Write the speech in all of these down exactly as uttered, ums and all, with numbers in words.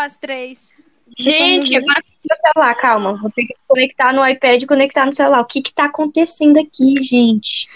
as três. Gente, agora no celular, calma. Vou ter que conectar no iPad e conectar no celular. O que que tá acontecendo aqui, gente?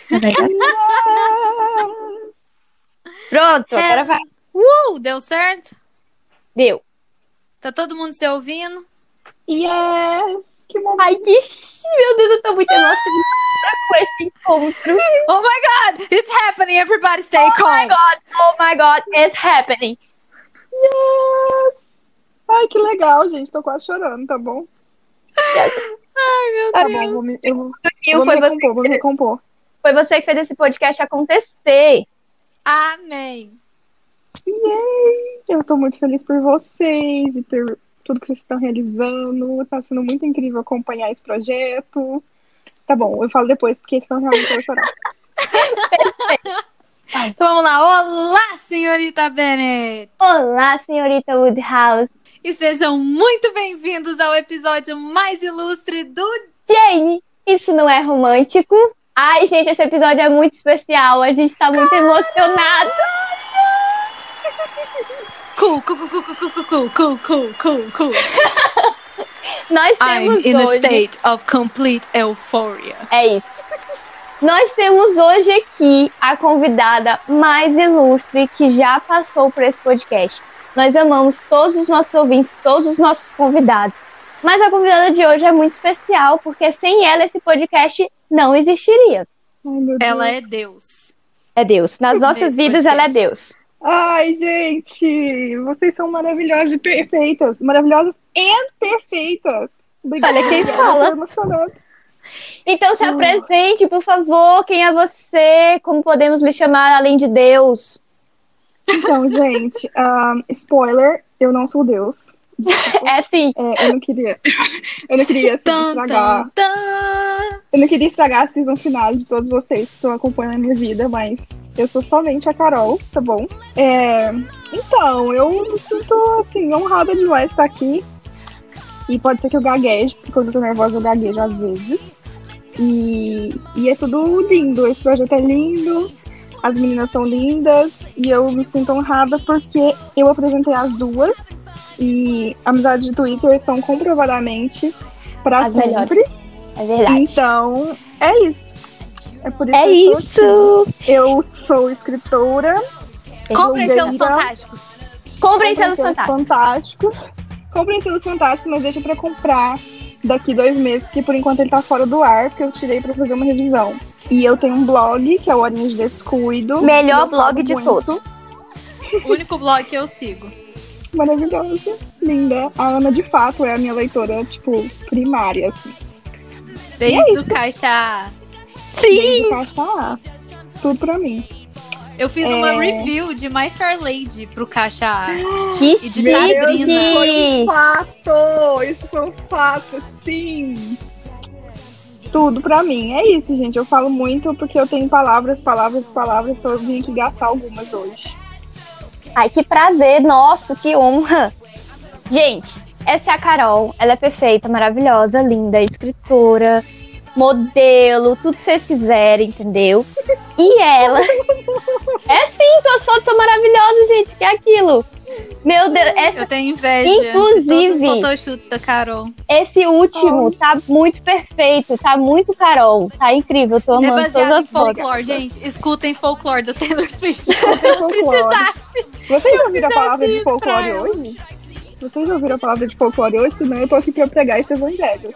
Pronto, É. agora vai. Uh, deu certo? Deu. Tá todo mundo se ouvindo? Yes! Que momento. Ai, que... Meu Deus, eu tô muito emocionada com esse encontro. Oh my God! It's happening! Everybody stay Oh calm! my God, oh my God, it's happening. Yes! Ai, que legal, gente. Tô quase chorando, tá bom? Ai, meu Tá Deus! bom, vou me, eu vou, E eu vou foi, me você, recompor, vou me recompor. foi você que fez esse podcast acontecer. Amém! Yay! Eu tô muito feliz por vocês e por tudo que vocês estão realizando. Tá sendo muito incrível acompanhar esse projeto. Tá bom, eu falo depois, porque senão realmente eu vou chorar. Então vamos lá! Olá, senhorita Bennett! Olá, senhorita Woodhouse. E sejam muito bem-vindos ao episódio mais ilustre do... Jane, isso não é romântico? Ai, gente, esse episódio é muito especial. A gente tá muito emocionado. Cool, cool, cool, cool, cool, cool, cool, cool, cool, cool. Nós I'm temos in a hoje... state of complete euphoria. É isso. Nós temos hoje aqui a convidada mais ilustre que já passou por esse podcast. Nós amamos todos os nossos ouvintes, todos os nossos convidados. Mas a convidada de hoje é muito especial, porque sem ela esse podcast não existiria. Ai, meu Deus. Ela é Deus. É Deus. Nas nossas Nesse vidas, podcast. ela é Deus. Ai, gente, vocês são maravilhosas e perfeitas. Maravilhosas e perfeitas. Obrigada. Olha quem Eu fala. tô emocionada. Então se Hum. apresente, por favor. Quem é você? Como podemos lhe chamar além de Deus? Então, gente, um, spoiler, eu não sou Deus. É assim. É, eu não queria. Eu não queria assim, Tan, estragar. tan, tan. Eu não queria estragar a season final de todos vocês que estão acompanhando a minha vida, mas eu sou somente a Carol, tá bom? É, então, eu me sinto assim, honrada demais estar aqui. E pode ser que eu gagueje, porque quando eu tô nervosa eu gaguejo às vezes. E, e é tudo lindo, esse projeto é lindo, as meninas são lindas, e eu me sinto honrada porque eu apresentei as duas. E amizades de Twitter são comprovadamente pra As sempre. melhores. É verdade. Então, é isso. É por isso É que eu estou isso. aqui. Eu sou escritora. Comprem seus blogueira, fantásticos. Comprem seus selos fantásticos. fantásticos. Comprem selos fantásticos, mas deixa pra comprar daqui dois meses, porque por enquanto ele tá fora do ar, porque eu tirei pra fazer uma revisão. E eu tenho um blog, que é o Horinhas de Descuido. Melhor Eu falo blog de muito. todos. O único blog que eu sigo. Maravilhosa, linda. A Ana, de fato, é a minha leitora, tipo, primária, assim. Desde o caixa... Desde Sim. o caixa A. Tudo pra mim. Eu fiz É. uma review de My Fair Lady pro caixa A. Que E de Sabrina. Foi chique. um fato! Isso foi um fato, sim! Tudo pra mim. É isso, gente. Eu falo muito porque eu tenho palavras, palavras, palavras, então eu vim aqui gastar algumas hoje. Ai, que prazer. Nosso, que honra. Gente, essa é a Carol. Ela é perfeita, maravilhosa, linda, escritora, modelo, tudo que vocês quiserem, entendeu? E ela... É sim, tuas fotos são maravilhosas, gente. Que é aquilo? Meu Deus, essa, Eu tenho inveja Inclusive- de todos os photoshoots da Carol. esse último tá muito perfeito, tá muito Carol. Tá incrível, eu tô É amando baseado todas em as fotos. folclore, gente. Escutem folclore da Taylor Swift. Folclore. Vocês já ouviram a palavra de isso, folclore Caio. hoje? Vocês já ouviram a palavra de folclore hoje? Senão eu tô aqui pra pregar esse evangelho.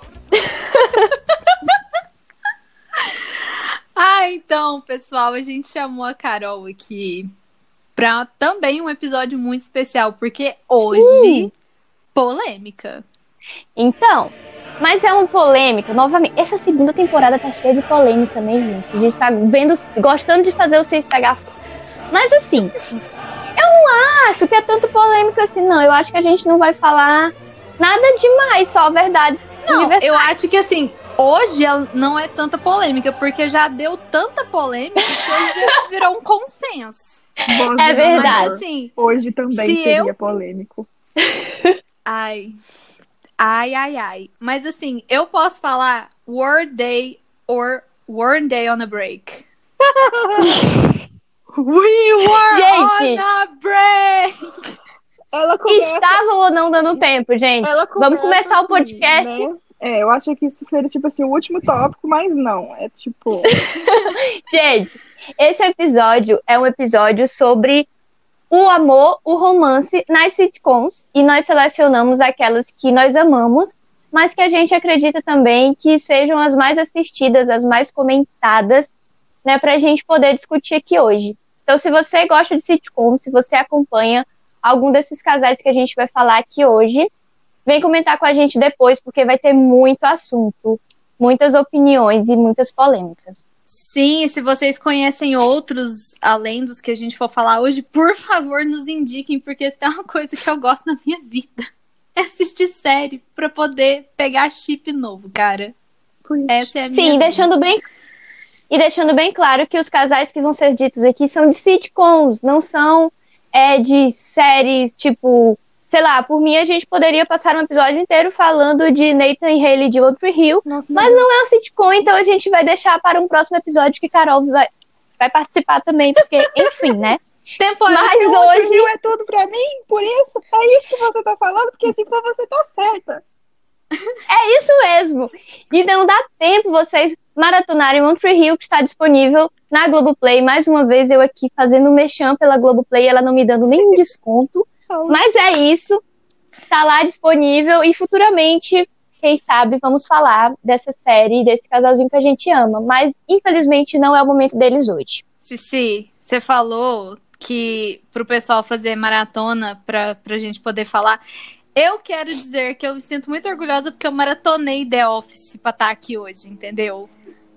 Ah, então, pessoal, a gente chamou a Carol aqui pra também um episódio muito especial, porque hoje, polêmica. Então, mas é uma polêmica, novamente. Essa segunda temporada tá cheia de polêmica, né, gente? A gente tá vendo, gostando de fazer o circo pegar fogo. Mas assim, eu não acho que é tanto polêmica assim, não. Eu acho que a gente não vai falar nada demais, só verdades Não, universais. eu acho que assim, hoje ela não é tanta polêmica, porque já deu tanta polêmica que hoje já virou um consenso. Voz É do verdade. Mas amor. assim, Hoje também se seria eu- polêmico. ai, ai, ai, ai. Mas assim, eu posso falar Word Day or Word Day on a Break. We were Gente. on a break! ela começa, estavam ou não dando tempo, gente? ela Vamos começa começar o assim, podcast. né? É, eu achei que isso seria, tipo assim, o último tópico, mas não. É tipo... Gente, esse episódio é um episódio sobre o amor, o romance nas sitcoms. E nós selecionamos aquelas que nós amamos, mas que a gente acredita também que sejam as mais assistidas, as mais comentadas, né, pra gente poder discutir aqui hoje. Então, se você gosta de sitcom, se você acompanha algum desses casais que a gente vai falar aqui hoje, vem comentar com a gente depois, porque vai ter muito assunto, muitas opiniões e muitas polêmicas. Sim, e se vocês conhecem outros, além dos que a gente for falar hoje, por favor, nos indiquem, porque isso é uma coisa que eu gosto na minha vida. É assistir série pra poder pegar chip novo, cara. Essa é a minha Sim, vida. deixando bem... E deixando bem claro que os casais que vão ser ditos aqui são de sitcoms, não são é, de séries, tipo... Sei lá, por mim a gente poderia passar um episódio inteiro falando de Nathan e Hayley de One Tree Hill, Nossa, mas não é um sitcom, então a gente vai deixar para um próximo episódio que Carol vai, vai participar também, porque, enfim, né? Temporada Mas One Tree hoje... Hill é tudo pra mim, por isso, é isso que você tá falando, porque se for você tá certa. É isso mesmo. E não dá tempo vocês maratonarem One Tree Hill, que está disponível na Globoplay. Mais uma vez eu aqui fazendo merchan pela Globoplay, ela não me dando nenhum desconto. Mas é isso, tá lá disponível e futuramente, quem sabe, vamos falar dessa série, desse casalzinho que a gente ama. Mas, infelizmente, não é o momento deles hoje. Cici, você falou que pro pessoal fazer maratona pra, pra gente poder falar. Eu quero dizer que eu me sinto muito orgulhosa porque eu maratonei The Office pra estar aqui hoje, entendeu?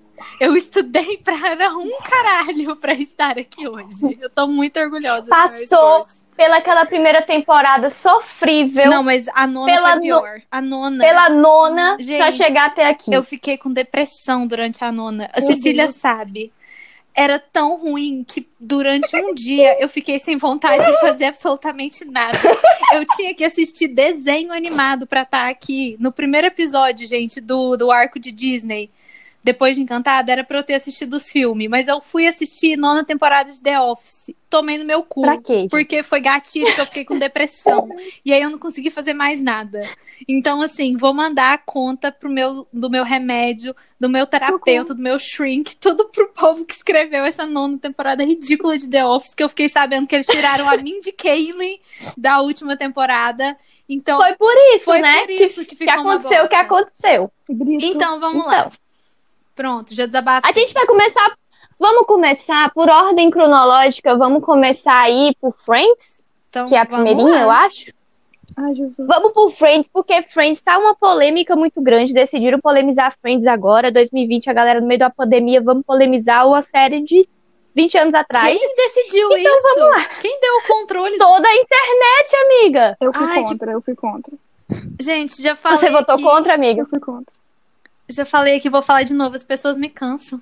Eu estudei pra um caralho pra estar aqui hoje. Eu tô muito orgulhosa. Passou pelaquela primeira temporada sofrível. Não, mas a nona pela foi pior. No... A nona. Pela nona, gente, pra chegar até aqui. Eu fiquei com depressão durante a nona. A Meu Cecília Deus. sabe. Era tão ruim que durante um dia eu fiquei sem vontade de fazer absolutamente nada. Eu tinha que assistir desenho animado pra estar aqui. No primeiro episódio, gente, do, do arco de Disney, depois de Encantada, era pra eu ter assistido os filmes. Mas eu fui assistir nona temporada de The Office. Tomei no meu cu. Pra quê, gente? Porque foi gatilho que eu fiquei com depressão. E aí eu não consegui fazer mais nada. Então, assim, vou mandar a conta pro meu, do meu remédio, do meu terapeuta, do meu shrink, tudo pro povo que escreveu essa nona temporada ridícula de The Office, que eu fiquei sabendo que eles tiraram a Mindy Kaling da última temporada. Então, Foi por isso, foi né? por isso que, que, ficou que uma aconteceu o que bosta. aconteceu. Então, Então, vamos Então. lá. Pronto, já desabafei. A gente vai começar. Vamos começar por ordem cronológica. Vamos começar aí por Friends, Então, que é a vamos primeirinha, lá. eu acho. ai, Jesus. Vamos por Friends, porque Friends tá uma polêmica muito grande. Decidiram polemizar Friends agora, dois mil e vinte, a galera no meio da pandemia, vamos polemizar uma série de vinte anos atrás. Quem decidiu Então, isso? vamos lá. Quem deu o controle? Toda a internet, amiga. Eu fui Ai, que- contra, eu fui contra. Gente, já falei Você votou que... contra, amiga? Eu fui contra. Já falei que vou falar de novo, as pessoas me cansam.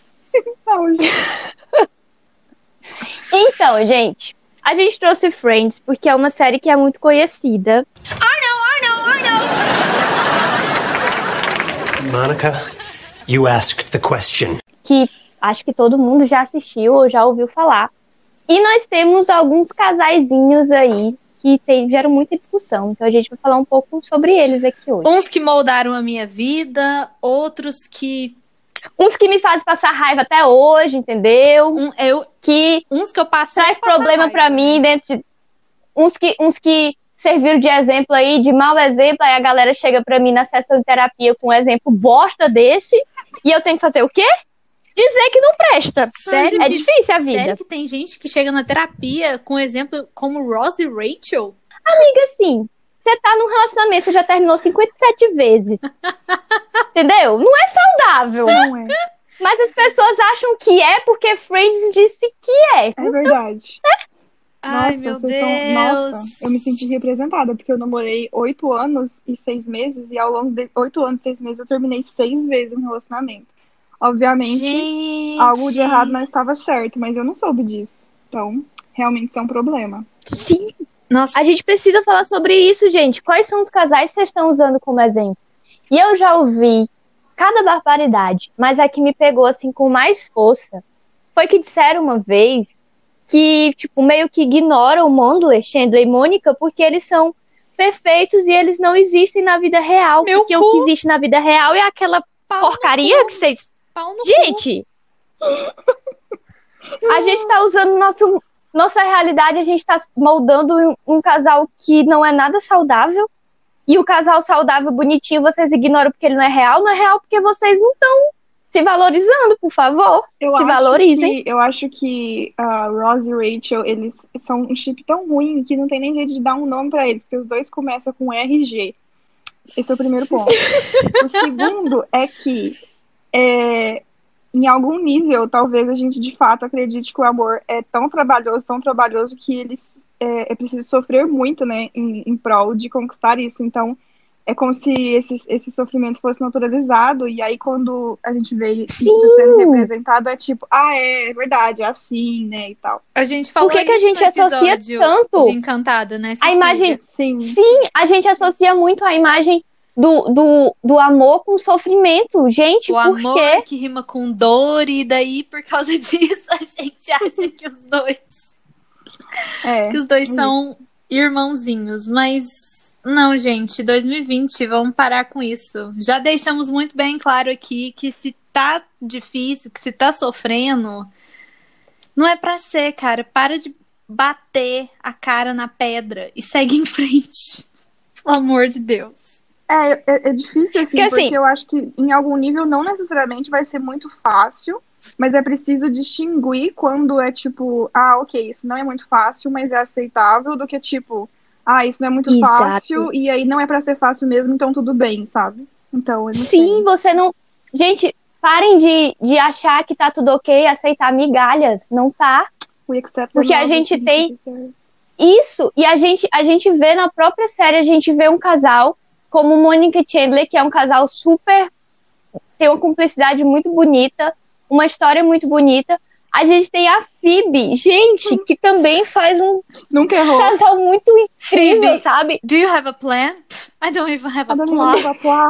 Não, gente. Então, gente, a gente trouxe Friends porque é uma série que é muito conhecida. Monica, you asked the question. Que acho que todo mundo já assistiu ou já ouviu falar. E nós temos alguns casaizinhos aí que tem, geram muita discussão. Então a gente vai falar um pouco sobre eles aqui hoje. Uns que moldaram a minha vida, outros que... Uns que me fazem passar raiva até hoje, entendeu? Um, eu, Que uns que eu passei traz a passar problema raiva. pra mim dentro de... Uns que, uns que serviram de exemplo aí, de mau exemplo, aí a galera chega pra mim na sessão de terapia com um exemplo bosta desse, e eu tenho que fazer o quê? Dizer que não presta. Sério É que- difícil a vida. Sério que tem gente que chega na terapia com exemplo como Ross e Rachel? Amiga, assim, você tá num relacionamento, você já terminou cinquenta e sete vezes. Entendeu? Não é saudável. Não é. Mas as pessoas acham que é porque Friends disse que é. É verdade. Ai, Nossa, meu vocês Deus. são. Nossa, eu me senti representada, porque eu namorei oito anos e seis meses, e ao longo de oito anos e seis meses eu terminei seis vezes um relacionamento. Obviamente, Gente. algo de errado não estava certo, mas eu não soube disso. Então, realmente isso é um problema. Sim. Nossa. A gente precisa falar sobre isso, gente. Quais são os casais que vocês estão usando como exemplo? E eu já ouvi cada barbaridade, mas a que me pegou assim com mais força foi que disseram uma vez que, tipo, meio que ignoram Mondler, Chandler e Mônica, porque eles são perfeitos e eles não existem na vida real. Meu porque cu. o que existe na vida real é aquela Pau porcaria que vocês... Pau no Gente! A gente tá usando nosso, nossa realidade, a gente tá moldando um, um casal que não é nada saudável. E o casal saudável, bonitinho, vocês ignoram porque ele não é real. Não é real porque vocês não estão se valorizando, por favor. Eu se acho valorizem. Que, eu acho que a Ross e Rachel, eles são um chip tão ruim que não tem nem jeito de dar um nome pra eles, porque os dois começam com R G. Esse é o primeiro ponto. O segundo é que, é, em algum nível, talvez a gente de fato acredite que o amor é tão trabalhoso, tão trabalhoso, que eles é, é preciso sofrer muito, né, em, em prol de conquistar isso. Então, é como se esse, esse sofrimento fosse naturalizado, e aí quando a gente vê isso sendo representado, é tipo, ah, é, é verdade, é assim, né, e tal. A gente falou Por que, que a isso gente no associa episódio tanto de Encantada, né, a Cecília? imagem? Sim. Sim, a gente associa muito a imagem do, do, do amor com sofrimento. Gente, O por amor quê? que rima com dor, e daí, por causa disso, a gente acha que os dois, É, que os dois é são irmãozinhos. Mas não, gente, dois mil e vinte, vamos parar com isso. Já deixamos muito bem claro aqui que se tá difícil, que se tá sofrendo, não é pra ser, cara. Para de bater a cara na pedra e segue em frente. Pelo amor de Deus. É, é, é difícil, assim, Porque, porque assim, eu acho que em algum nível não necessariamente vai ser muito fácil, mas é preciso distinguir quando é tipo, ah, ok, isso não é muito fácil, mas é aceitável, do que tipo, ah, isso não é muito Exato. fácil, e aí não é pra ser fácil mesmo, então tudo bem, sabe? Então, eu não Sim, sei. você não... Gente, parem de, de achar que tá tudo ok e aceitar migalhas. Não tá. We accept Porque the a love gente that tem- we deserve. Isso, e a gente, a gente vê na própria série, a gente vê um casal como Mônica e Chandler, que é um casal super... Tem uma cumplicidade muito bonita, uma história muito bonita. A gente tem a Phoebe, gente, que também faz um Nunca errou. casal muito incrível, Phoebe. sabe? Do you have a plan? I don't even have a A dona plan. Eva Plá.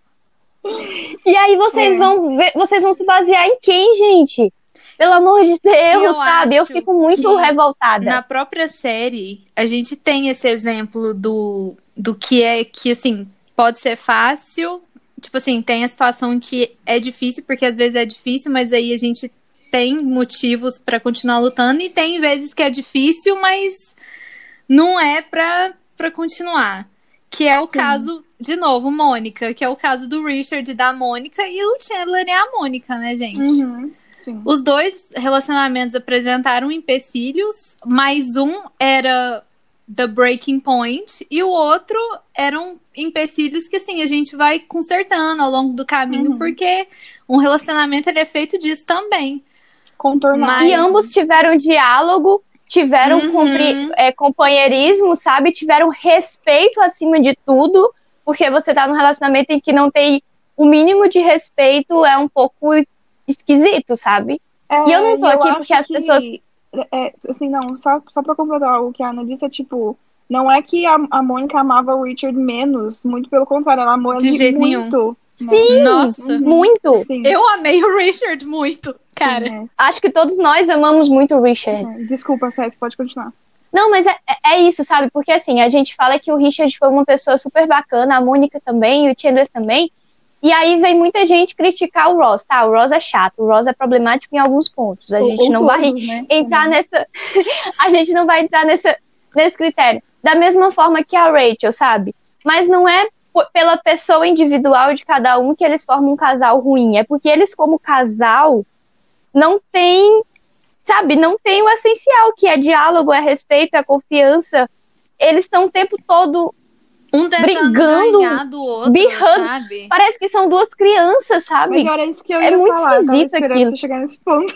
E aí vocês É. vão ver, vocês vão se basear em quem, gente? Pelo amor de Deus, Eu sabe? Eu acho fico muito que revoltada. Na própria série, a gente tem esse exemplo do, do que é que, assim, pode ser fácil. Tipo assim, tem a situação em que é difícil, porque às vezes é difícil, mas aí a gente tem motivos pra continuar lutando. E tem vezes que é difícil, mas não é pra, pra continuar. Que é o caso, de novo, Mônica, que é o caso do Richard e da Mônica, e o Chandler é a Mônica, né, gente? Uhum, sim. Os dois relacionamentos apresentaram empecilhos, mas um era the breaking point e o outro eram empecilhos que, assim, a gente vai consertando ao longo do caminho, Uhum. porque um relacionamento ele é feito disso também. Contornar. Mas- E ambos tiveram diálogo, tiveram Uhum. compri- é, companheirismo, sabe? Tiveram respeito acima de tudo, porque você tá num relacionamento em que não tem o mínimo de respeito, é um pouco esquisito, sabe? É, E eu não tô aqui acho porque as que, pessoas- é, assim, não, só, só pra completar o que a Ana disse, é tipo, não é que a, a Mônica amava o Richard menos, muito pelo contrário, ela amou De ele jeito nenhum. muito. né? Sim, Nossa, muito. Sim, eu amei o Richard muito, cara. sim, Acho que todos nós amamos muito o Richard. é. É. Desculpa, César, pode continuar. Não, mas é, é isso, sabe? Porque assim, a gente fala que o Richard foi uma pessoa super bacana, a Mônica também, e o Chandler também. E aí vem muita gente criticar o Ross, tá? O Ross é chato, o Ross é problemático em alguns pontos. A Ou- gente ou não vai todos, né, entrar também. nessa. A gente não vai entrar nessa, nesse critério. Da mesma forma que a Rachel, sabe? Mas não é p- pela pessoa individual de cada um que eles formam um casal ruim. É porque eles, como casal, não têm, sabe? Não tem o essencial, que é diálogo, é respeito, é confiança. Eles estão o tempo todo. Um tentando Brigando, ganhar do outro, birrando. sabe? Parece que são duas crianças, sabe? Mas era isso que eu É ia muito falar, eu tava esquisito esperando aquilo. você chegar nesse ponto.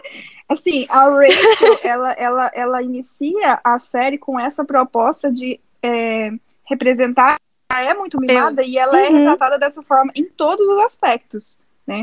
Assim, a Rachel, ela, ela, ela inicia a série com essa proposta de é, representar, ela é muito mimada e ela é Uhum. retratada dessa forma em todos os aspectos, né?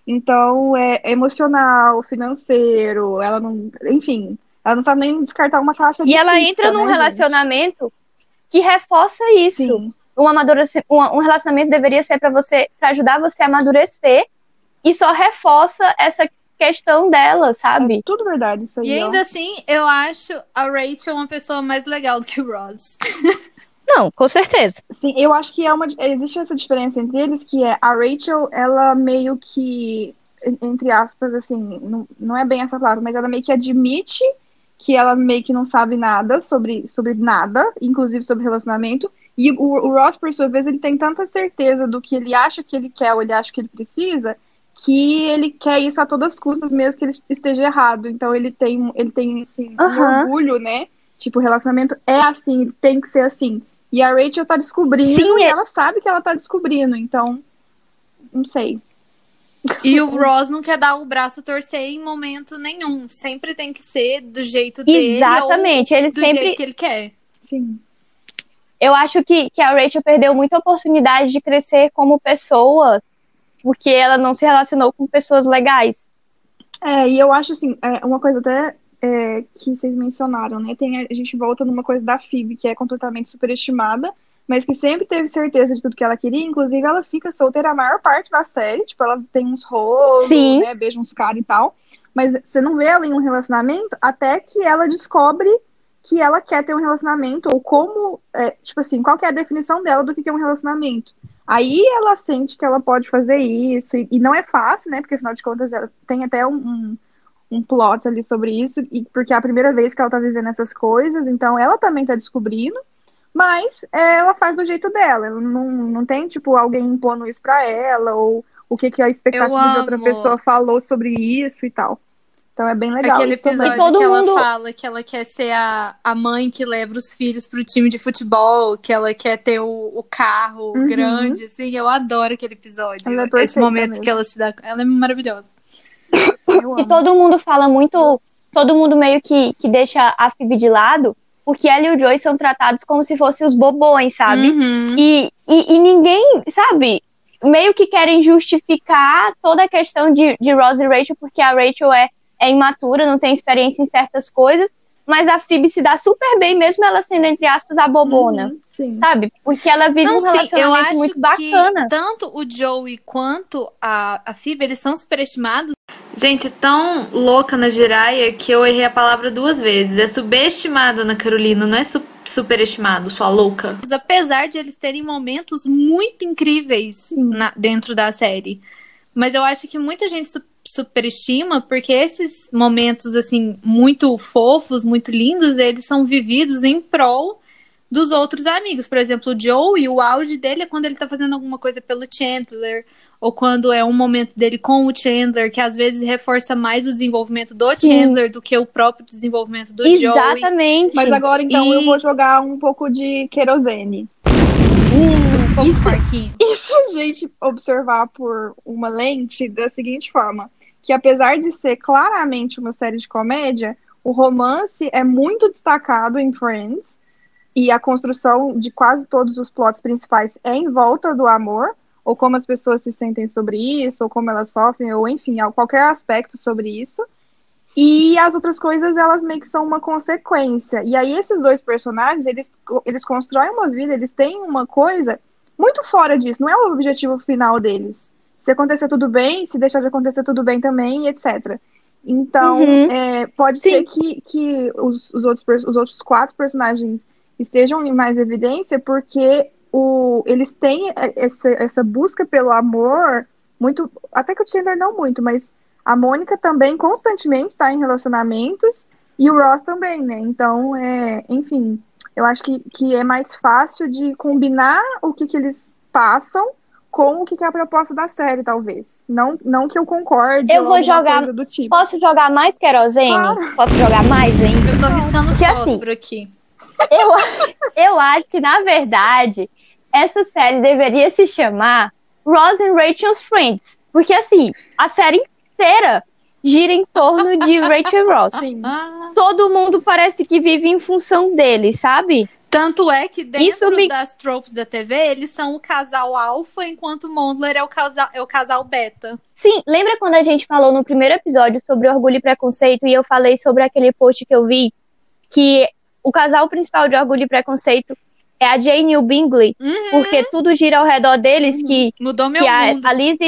Então, é emocional, financeiro, ela não, enfim, ela não sabe nem descartar uma caixa de E ela pizza, entra num né, gente? relacionamento que reforça isso. Sim. Um, amadureci- um, um relacionamento deveria ser pra você, para ajudar você a amadurecer, e só reforça essa questão dela, sabe? É tudo verdade isso aí, E ainda ó. assim, eu acho a Rachel uma pessoa mais legal do que o Ross. Não, com certeza. Sim, eu acho que é uma, existe essa diferença entre eles, que é a Rachel, ela meio que, entre aspas, assim, não, não é bem essa palavra, mas ela meio que admite que ela meio que não sabe nada sobre, sobre nada, inclusive sobre relacionamento, e o, o Ross, por sua vez, ele tem tanta certeza do que ele acha que ele quer ou ele acha que ele precisa, que ele quer isso a todas as custas, mesmo que ele esteja errado. Então ele tem, ele tem assim, um Aham. orgulho, né? Tipo, o relacionamento é assim, tem que ser assim. E a Rachel tá descobrindo Sim, e é- ela sabe que ela tá descobrindo, então não sei. E o Ross não quer dar o braço a torcer em momento nenhum. Sempre tem que ser do jeito dele Exatamente, ou ele do sempre- jeito que ele quer. Sim. Eu acho que, que a Rachel perdeu muita oportunidade de crescer como pessoa, porque ela não se relacionou com pessoas legais. É, e eu acho assim, é, uma coisa até é, que vocês mencionaram, né? Tem, a gente volta numa coisa da Phoebe, que é completamente superestimada, mas que sempre teve certeza de tudo que ela queria. Inclusive, ela fica solteira a maior parte da série. Tipo, ela tem uns rolos, Sim. né? Beija uns caras e tal. Mas você não vê ela em um relacionamento até que ela descobre que ela quer ter um relacionamento, ou como, é, tipo assim, qual que é a definição dela do que é um relacionamento. Aí ela sente que ela pode fazer isso, e, e não é fácil, né? Porque afinal de contas ela tem até um, um, um plot ali sobre isso, e porque é a primeira vez que ela tá vivendo essas coisas, então ela também tá descobrindo, mas é, ela faz do jeito dela. Ela não, não tem, tipo, alguém impondo isso pra ela, ou o que, que a expectativa Eu de outra amo. pessoa falou sobre isso e tal. Então é bem legal. Aquele isso também. episódio E todo que ela mundo- fala que ela quer ser a, a mãe que leva os filhos pro time de futebol, que ela quer ter o, o carro Uhum. grande, assim, eu adoro aquele episódio. Ela é Esse perfeita momento mesmo. que ela se dá. Ela é maravilhosa. Eu E amo. todo mundo fala muito, todo mundo meio que, que deixa a Phoebe de lado, porque ela e o Joey são tratados como se fossem os bobões, sabe? Uhum. E, e, e ninguém, sabe, meio que querem justificar toda a questão de, de Ross e Rachel, porque a Rachel é, é imatura, não tem experiência em certas coisas, mas a Phoebe se dá super bem, mesmo ela sendo, entre aspas, a bobona, Uhum, sim. sabe? Porque ela vive Não, um sim, eu relacionamento acho muito bacana. que tanto o Joey quanto a, a Phoebe, eles são superestimados. Gente, tão louca na Jiraiya que eu errei a palavra duas vezes. É subestimado na Carolina, não é su superestimado, sua louca. Apesar de eles terem momentos muito incríveis na, dentro da série. Mas eu acho que muita gente su superestima porque esses momentos, assim, muito fofos, muito lindos, eles são vividos em prol dos outros amigos. Por exemplo, o Joey, o auge dele é quando ele tá fazendo alguma coisa pelo Chandler, ou quando é um momento dele com o Chandler, que às vezes reforça mais o desenvolvimento do Sim. Chandler do que o próprio desenvolvimento do Joey. Exatamente. Mas agora, então, E- eu vou jogar um pouco de querosene. Uh, fogo Isso- no parquinho. E se a gente observar por uma lente da seguinte forma, que apesar de ser claramente uma série de comédia, o romance é muito destacado em Friends, e a construção de quase todos os plots principais é em volta do amor, ou como as pessoas se sentem sobre isso, ou como elas sofrem, ou enfim, qualquer aspecto sobre isso. E as outras coisas, elas meio que são uma consequência. E aí esses dois personagens, eles, eles constroem uma vida, eles têm uma coisa muito fora disso. Não é o objetivo final deles. Se acontecer tudo bem, se deixar de acontecer tudo bem também, etcétera. Então, Uhum. é, pode Sim. ser que, que os, os, outros, os outros quatro personagens estejam em mais evidência porque o, eles têm essa, essa busca pelo amor muito... Até que o Chandler não muito, mas a Mônica também constantemente está em relacionamentos e o Ross também, né? Então, é, enfim, eu acho que, que é mais fácil de combinar o que, que eles passam com o que, que é a proposta da série, talvez. Não, não que eu concorde Eu ou vou alguma jogar- coisa do tipo. Posso jogar mais querosene? Claro. Posso jogar mais ainda? Eu tô riscando Porque, assim, fósforo aqui. Eu, eu acho que, na verdade, essa série deveria se chamar Ross and Rachel's Friends. Porque, assim, a série inteira gira em torno de Rachel e Ross. Sim. Ah. Todo mundo parece que vive em função dele, sabe? Tanto é que dentro Isso me- das tropes da T V, eles são o casal alfa, enquanto o Mondler é o casal, é o casal beta. Sim, lembra quando a gente falou no primeiro episódio sobre Orgulho e Preconceito e eu falei sobre aquele post que eu vi que o casal principal de Orgulho e Preconceito é a Jane e o Bingley, Uhum. porque tudo gira ao redor deles, que Mudou meu que a, mundo. a Lizzie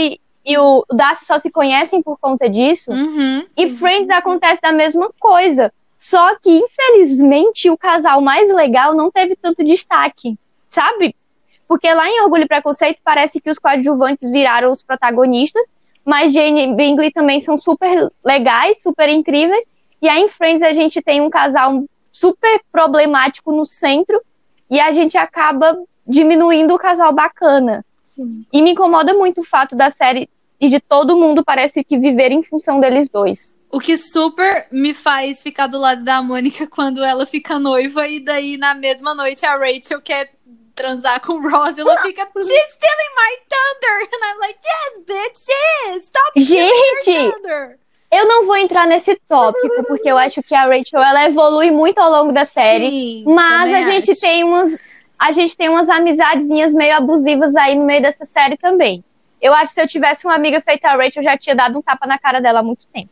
e o Darcy só se conhecem por conta disso. Uhum. E Friends acontece da mesma coisa. Só que, infelizmente, o casal mais legal não teve tanto destaque, sabe? Porque lá em Orgulho e Preconceito parece que os coadjuvantes viraram os protagonistas, mas Jane e Bingley também são super legais, super incríveis. E aí em Friends a gente tem um casal super problemático no centro e a gente acaba diminuindo o casal bacana. Sim. E me incomoda muito o fato da série e de todo mundo parece que viver em função deles dois. O que super me faz ficar do lado da Mônica quando ela fica noiva e daí na mesma noite a Rachel quer transar com o Ross e ela fica she's stealing my thunder and I'm like yes bitch she is stop stealing Gente, your thunder. Eu não vou entrar nesse tópico porque eu acho que a Rachel ela evolui muito ao longo da série, Sim, mas a gente acho. tem umas a gente tem umas amizadezinhas meio abusivas aí no meio dessa série também. Eu acho que se eu tivesse uma amiga feita a Rachel, eu já tinha dado um tapa na cara dela há muito tempo.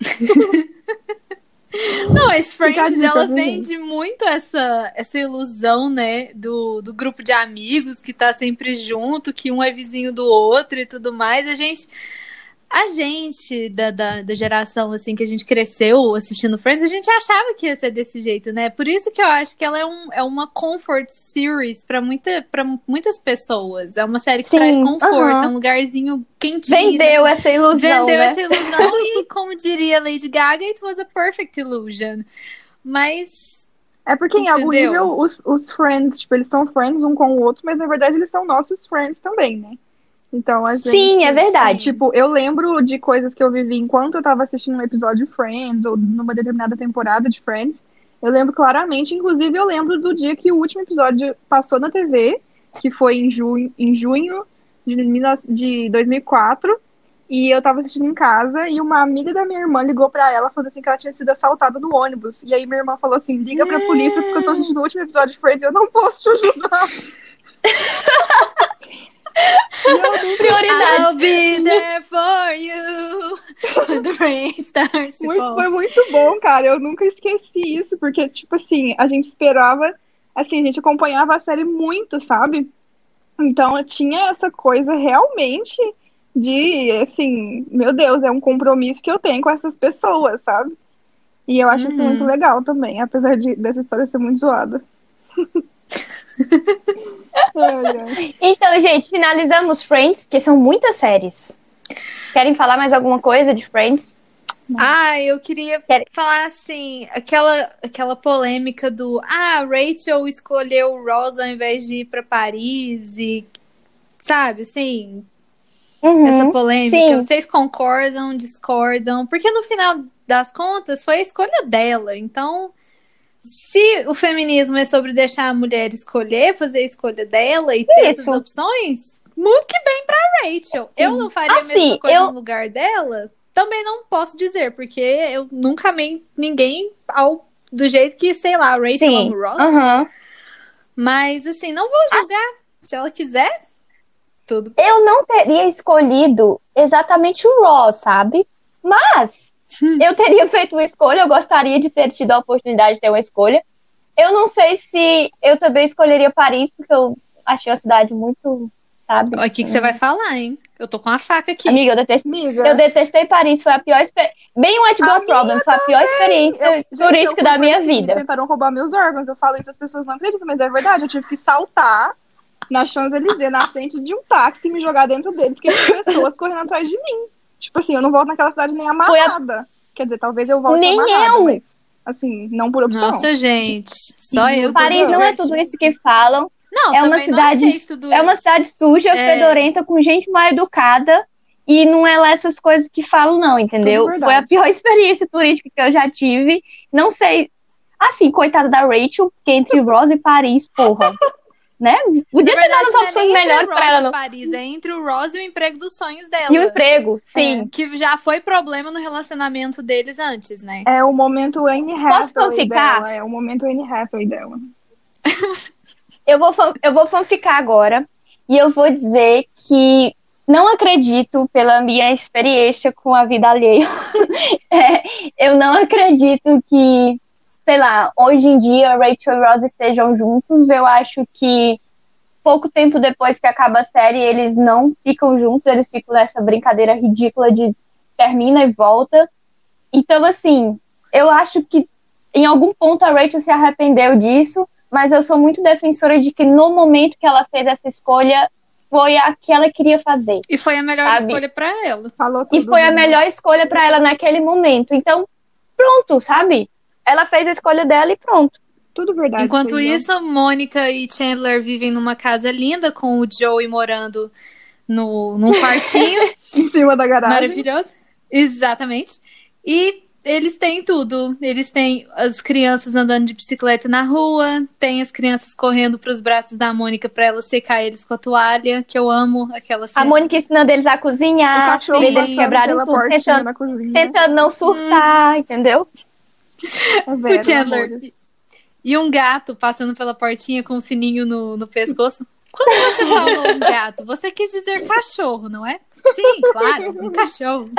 Não, mas Friends, dica, ela viu, vende muito essa, essa ilusão, né, do, do grupo de amigos que tá sempre junto, que um é vizinho do outro e tudo mais. A gente, a gente da, da, da geração, assim, que a gente cresceu assistindo Friends, a gente achava que ia ser desse jeito, né? Por isso que eu acho que ela é, um, é uma comfort series pra, muita, pra muitas pessoas. É uma série que Sim, traz conforto, uh-huh. é um lugarzinho quentinho. Vendeu essa ilusão, Vendeu né? essa ilusão e, como diria Lady Gaga, it was a perfect illusion. Mas... É porque em algum Entendeu? nível os, os friends, tipo, eles são friends um com o outro, mas na verdade eles são nossos friends também, né? Então a gente... Sim, é verdade. Tipo, eu lembro de coisas que eu vivi enquanto eu tava assistindo um episódio de Friends, ou numa determinada temporada de Friends. Eu lembro claramente, inclusive eu lembro do dia que o último episódio passou na T V, que foi em junho, em junho de, de dois mil e quatro, e eu tava assistindo em casa, e uma amiga da minha irmã ligou pra ela, falando assim que ela tinha sido assaltada no ônibus. E aí minha irmã falou assim, liga pra polícia, porque eu tô assistindo o último episódio de Friends e eu não posso te ajudar. Prioridade. I'll be there for you when the rain starts to Muito, fall. foi muito bom, cara. Eu nunca esqueci isso, porque, tipo assim, a gente esperava, assim, a gente acompanhava a série muito, sabe? Então, eu tinha essa coisa realmente de, assim, meu Deus, é um compromisso que eu tenho com essas pessoas, sabe? E eu acho Uhum. isso muito legal também, apesar de, dessa história ser muito zoada. Ai, ai. Então, gente, finalizamos Friends, porque são muitas séries. Querem falar mais alguma coisa de Friends? Ah, eu queria Quer- falar assim, aquela, aquela polêmica do ah, Rachel escolheu o Ross ao invés de ir pra Paris e sabe, assim, Uhum, essa polêmica. sim. Vocês concordam, discordam? Porque no final das contas foi a escolha dela. Então, se o feminismo é sobre deixar a mulher escolher, fazer a escolha dela e ter essas Isso. opções, muito que bem pra Rachel. Eu não faria a Assim, mesma coisa eu- no lugar dela? Também não posso dizer, porque eu nunca amei ninguém ao, do jeito que, sei lá, a Rachel Sim. ama o Ross. Aham. Mas, assim, não vou julgar. Se ela quiser, tudo. Eu não teria escolhido exatamente o Ross, sabe? Mas eu teria feito uma escolha, eu gostaria de ter tido a oportunidade de ter uma escolha. Eu não sei se eu também escolheria Paris, porque eu achei a cidade muito, sabe? Olha, o que, que você vai falar, hein? Eu tô com a faca aqui. Amiga, eu detestei, Amiga, eu detestei Paris, foi a pior experiência. Bem um Let Go A Problem, foi a pior experiência eu- gente, turística eu da fui minha assim, vida. Tentaram roubar meus órgãos. Eu falo isso, as pessoas não acreditam, mas é verdade. Eu tive que saltar na Champs-Élysées, na frente de um táxi e me jogar dentro dele, porque tinha pessoas correndo atrás de mim. Tipo assim, eu não volto naquela cidade nem Foi a- amarrada. Quer dizer, talvez eu volte Nem amarrada, eu. mas assim, não por opção. Nossa, gente. Só eu. que Paris me não é diverti. tudo isso que falam. Não, É uma também não achei cidade, tudo é uma isso. cidade suja, É. fedorenta, com gente mal educada. E não é lá essas coisas que falam, não, entendeu? Tudo verdade. Foi a pior experiência turística que eu já tive. Não sei. Assim, coitada da Rachel, que entre Ross e Paris, porra. Né? Podia Na ter dado verdade, as não é opções nem entre melhores o pra Ross ela. e Não. Paris, é entre o Ross e o emprego dos sonhos dela. E o emprego, sim. Que já foi problema no relacionamento deles antes, né? É o momento Anne Posso Hathaway fanficar? dela. É o momento Anne Hathaway dela. Eu vou, fan- eu vou fanficar agora. E eu vou dizer que não acredito, pela minha experiência com a vida alheia, é, eu não acredito que, sei lá, hoje em dia Rachel e Ross estejam juntos. Eu acho que pouco tempo depois que acaba a série, eles não ficam juntos, eles ficam nessa brincadeira ridícula de termina e volta. Então, assim, eu acho que em algum ponto a Rachel se arrependeu disso, mas eu sou muito defensora de que no momento que ela fez essa escolha, foi a que ela queria fazer. E foi a melhor sabe? escolha pra ela. Falou tudo, E foi a né? melhor escolha pra ela naquele momento. Então, pronto, sabe? Ela fez a escolha dela e pronto. Tudo verdade. Enquanto aí, ó. isso, Mônica e Chandler vivem numa casa linda com o Joey morando no, num quartinho Em cima da garagem. maravilhoso. Exatamente. E eles têm tudo. Eles têm as crianças andando de bicicleta na rua, tem as crianças correndo pros braços da Mônica pra ela secar eles com a toalha, que eu amo aquela cena. A Mônica ensinando eles a O cozinhar, cachorro eles passando quebraram pela tudo, portinha tentando, na cozinha. tentando não surtar, entendeu? É Vera, O Chandler. amores. E um gato passando pela portinha com um sininho no, no pescoço. Quando você falou um gato, você quis dizer cachorro, não é? Sim, claro, um cachorro.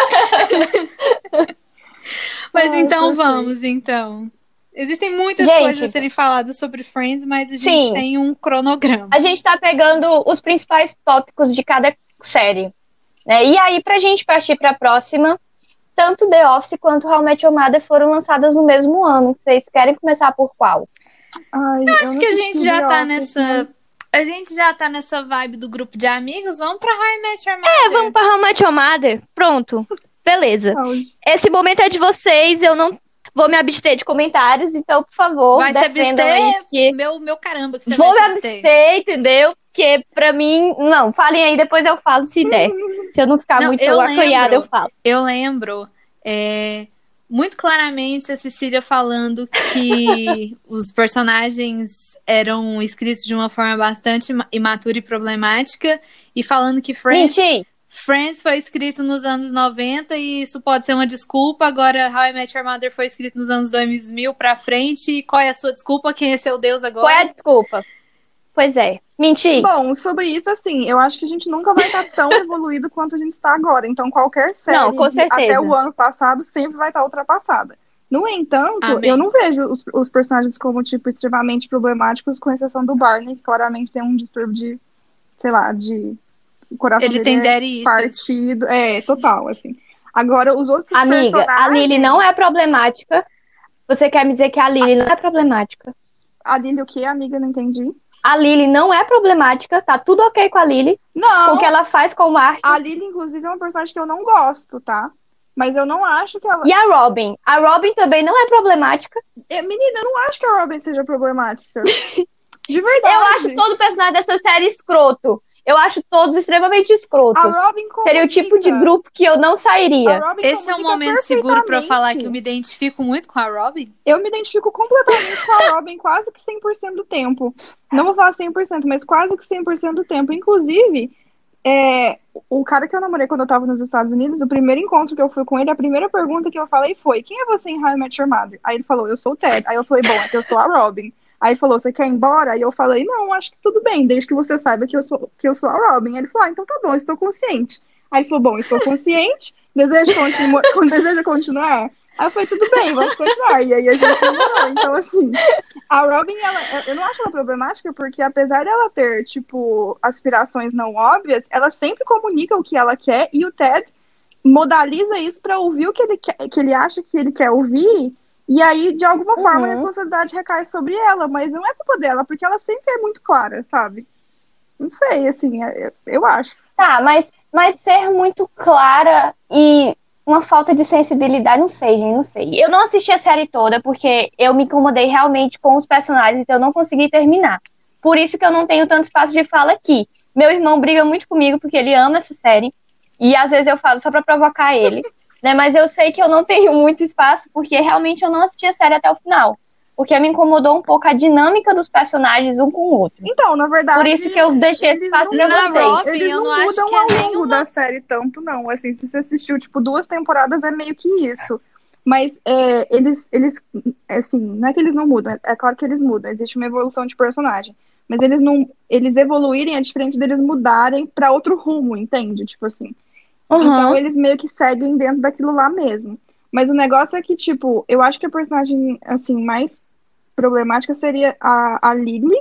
Mas Ai, então perfeito. vamos, então. Existem muitas Gente. coisas a serem faladas sobre Friends, mas a gente Sim. tem um cronograma. A gente tá pegando os principais tópicos de cada série, né? E aí, pra gente partir pra próxima, tanto The Office quanto How I Met Your Mother foram lançadas no mesmo ano. Vocês querem começar por qual? Ai, eu Acho não que a assisti gente já The tá Office, nessa. né? A gente já tá nessa vibe do grupo de amigos. Vamos pra How I Met Your Mother. É, vamos pra How I Met Your Mother. Pronto. Beleza. Ai, Esse momento é de vocês, eu não vou me abster de comentários, então, por favor, Vai se defendam abster? aí que... Meu, meu caramba, que você Vou me vai se abster. abster, entendeu? Porque pra mim, não, falem aí, depois eu falo se der. Se eu não ficar Não, muito eu acanhada, lembro. eu falo. Eu lembro é, muito claramente a Cecília falando que os personagens eram escritos de uma forma bastante ima- imatura e problemática, e falando que Friends, Menti! Friends foi escrito nos anos noventa e isso pode ser uma desculpa. Agora, How I Met Your Mother foi escrito nos anos dois mil pra frente. E qual é a sua desculpa? Quem é seu Deus agora? Qual é a desculpa? Pois é, menti. Bom, sobre isso, assim, eu acho que a gente nunca vai estar tão evoluído quanto a gente está agora. Então, qualquer série Não, com de certeza. até o ano passado sempre vai estar ultrapassada. No entanto, Amém. eu não vejo os, os personagens como, tipo, extremamente problemáticos, com exceção do Barney, que claramente tem um distúrbio de, sei lá, de... O coração Ele dele tem é daddy issues. partido. É, total, assim. Agora, os outros Amiga, a personagens... Lily não é problemática. Você quer me dizer que a Lily não é problemática? A Lily o quê, amiga? Não entendi. A Lily não é problemática, tá tudo ok com a Lily. Com Não, o que ela faz com o Mark. a Lily, inclusive, é uma personagem que eu não gosto, tá? Mas eu não acho que ela... E a Robin? A Robin também não é problemática. É, menina, eu não acho que a Robin seja problemática. De verdade. Eu acho todo personagem dessa série escroto. Eu acho todos extremamente A escrotos. Robin comunica. Seria o tipo de grupo que eu não A sairia. Robin Esse é um comunica momento seguro pra eu falar que eu perfeitamente. me identifico muito com a Robin. Eu me identifico completamente com a Robin quase que cem por cento do tempo. Não vou falar cem por cento, mas quase que cem por cento do tempo. Inclusive, é, o cara que eu namorei quando eu tava nos Estados Unidos, o primeiro encontro que eu fui com ele, a primeira pergunta que eu falei foi: quem é você em How I Met Your Mother? Aí ele falou: eu sou o Ted. Aí eu falei: bom, é que eu sou a Robin. Aí ele falou: você quer ir embora? Aí eu falei: não, acho que tudo bem, desde que você saiba que eu sou, que eu sou a Robin. Aí ele falou: ah, então tá bom, estou consciente. Aí ele falou: bom, estou consciente, deseja, continu... deseja continuar? Aí eu falei: tudo bem, vamos continuar. E aí a gente namorou. Então, assim, a Robin, ela, eu não acho ela problemática, porque apesar dela ter, tipo, aspirações não óbvias, ela sempre comunica o que ela quer, e o Ted modaliza isso pra ouvir o que ele, quer, que ele acha que ele quer ouvir. E aí, de alguma Uhum. forma, a responsabilidade recai sobre ela, mas não é culpa dela, porque ela sempre é muito clara, sabe? Não sei, assim, eu, eu acho. Tá, mas, mas ser muito clara e uma falta de sensibilidade, não sei, gente, não sei. Eu não assisti a série toda porque eu me incomodei realmente com os personagens, então eu não consegui terminar. Por isso que eu não tenho tanto espaço de fala aqui. Meu irmão briga muito comigo porque ele ama essa série e às vezes eu falo só pra provocar ele. Né, mas eu sei que eu não tenho muito espaço porque realmente eu não assisti a série até o final. Porque me incomodou um pouco a dinâmica dos personagens um com o outro. Então, na verdade... Por isso que eu deixei esse eles espaço não- pra Na vocês. Robin, Eles eu não não acho mudam que é ao longo nenhuma. da série tanto, não. Assim, se você assistiu, tipo, duas temporadas, é meio que isso. Mas é, eles, eles, assim, não é que eles não mudam, é claro que eles mudam, existe uma evolução de personagem. Mas eles não, eles evoluírem é diferente deles mudarem pra outro rumo, entende? Tipo assim. Então Uhum. eles meio que seguem dentro daquilo lá mesmo. Mas o negócio é que, tipo, eu acho que a personagem, assim, mais problemática seria a, a Lily.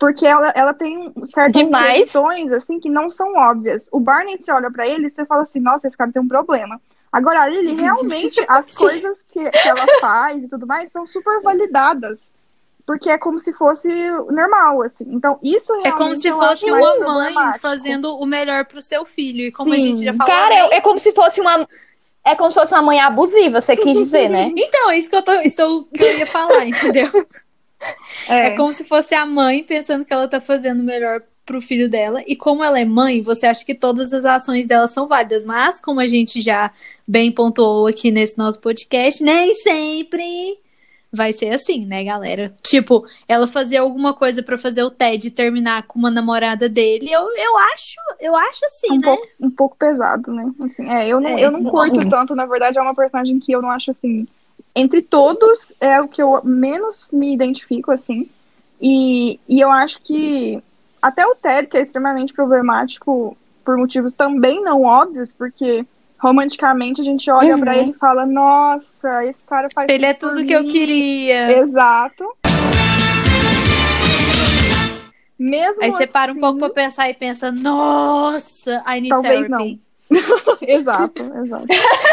Porque ela, ela tem certas Demais. questões, assim, que não são óbvias. O Barney, você olha pra ele e você fala assim, nossa, esse cara tem um problema. Agora, a Lily, realmente, as coisas que, que ela faz e tudo mais são super validadas. Porque é como se fosse normal, assim. Então, isso realmente É como se eu fosse acho mais uma mãe problemático. fazendo o melhor pro seu filho. E como a Sim. gente já falou... Cara, né, é, é como se fosse uma. É como se fosse uma mãe abusiva, você quis dizer, né? Então, é isso que eu, tô, estou, que eu ia falar, entendeu? É, É como se fosse a mãe pensando que ela tá fazendo o melhor pro filho dela. E como ela é mãe, você acha que todas as ações dela são válidas. Mas, como a gente já bem pontuou aqui nesse nosso podcast, nem sempre vai ser assim, né, galera? Tipo, ela fazer alguma coisa pra fazer o Ted terminar com uma namorada dele, eu, eu acho, eu acho assim, um, né? pouco, um pouco pesado, né? Assim, é, eu não, É, eu não curto não. tanto, na verdade, é uma personagem que eu não acho, assim... Entre todos, é o que eu menos me identifico, assim. E, e eu acho que até o Ted, que é extremamente problemático por motivos também não óbvios, porque romanticamente a gente olha Uhum. pra ele e fala, nossa, esse cara faz Ele é por tudo que eu mim. queria. Exato. Mesmo Aí você para um assim, pouco pra pensar e pensa, nossa, I need Talvez therapy. Exato, exato.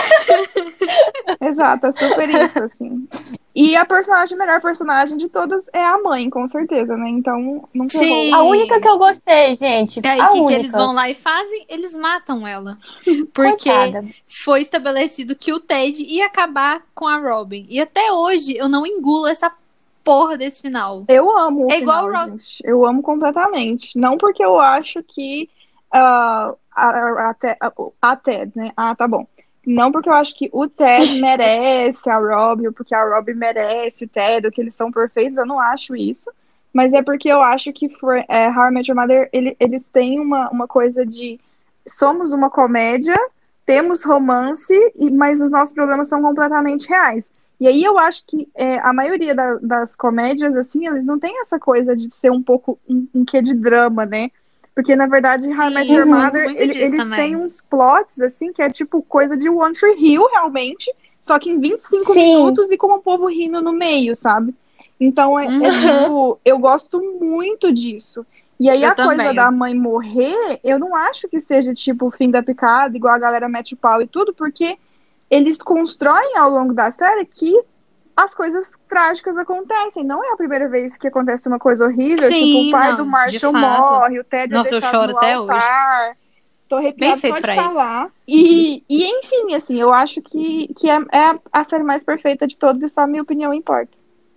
Exato, é super isso, assim. E a personagem, a melhor personagem de todas é a mãe, com certeza, né? Então, nunca Sim. errou. A única que eu gostei, gente. Aí, a o que, que única. eles vão lá e fazem? Eles matam ela. Porque Coitada. foi estabelecido que o Ted ia acabar com a Robin. E até hoje eu não engulo essa porra desse final. Eu amo o É igual final, o Ro- gente. Eu amo completamente. Não porque eu acho que ah, a, a, Te- a, a Ted, né? Ah, tá bom. Não porque eu acho que o Ted merece a Robin, ou porque a Robin merece o Ted, ou que eles são perfeitos, eu não acho isso. Mas é porque eu acho que for, é, How I Met Your Mother, ele- eles têm uma, uma coisa de somos uma comédia, temos romance, e, mas os nossos problemas são completamente reais. E aí eu acho que é, a maioria da- das comédias, assim, eles não têm essa coisa de ser um pouco um, um quê de drama, né? Porque, na verdade, How I Met Sim, Your eu gosto Mother, muito ele- disso eles também. têm uns plots, assim, que é tipo coisa de One Tree Hill, realmente, só que em vinte e cinco Sim. minutos e com o povo rindo no meio, sabe? Então, é, é Uhum. tipo, eu gosto muito disso. E aí Eu a coisa também. da mãe morrer, eu não acho que seja tipo o fim da picada, igual a galera mete o pau e tudo, porque eles constroem ao longo da série que as coisas trágicas acontecem. Não é a primeira vez que acontece uma coisa horrível, Sim, tipo, o pai não, do de Marshall fato. morre, o Ted Nossa, é eu deixado choro no até altar. Tô Bem arrepiado feito só de pra ele. falar. E, e enfim, assim, eu acho que, que é, é a série mais perfeita de todas e só a minha opinião importa.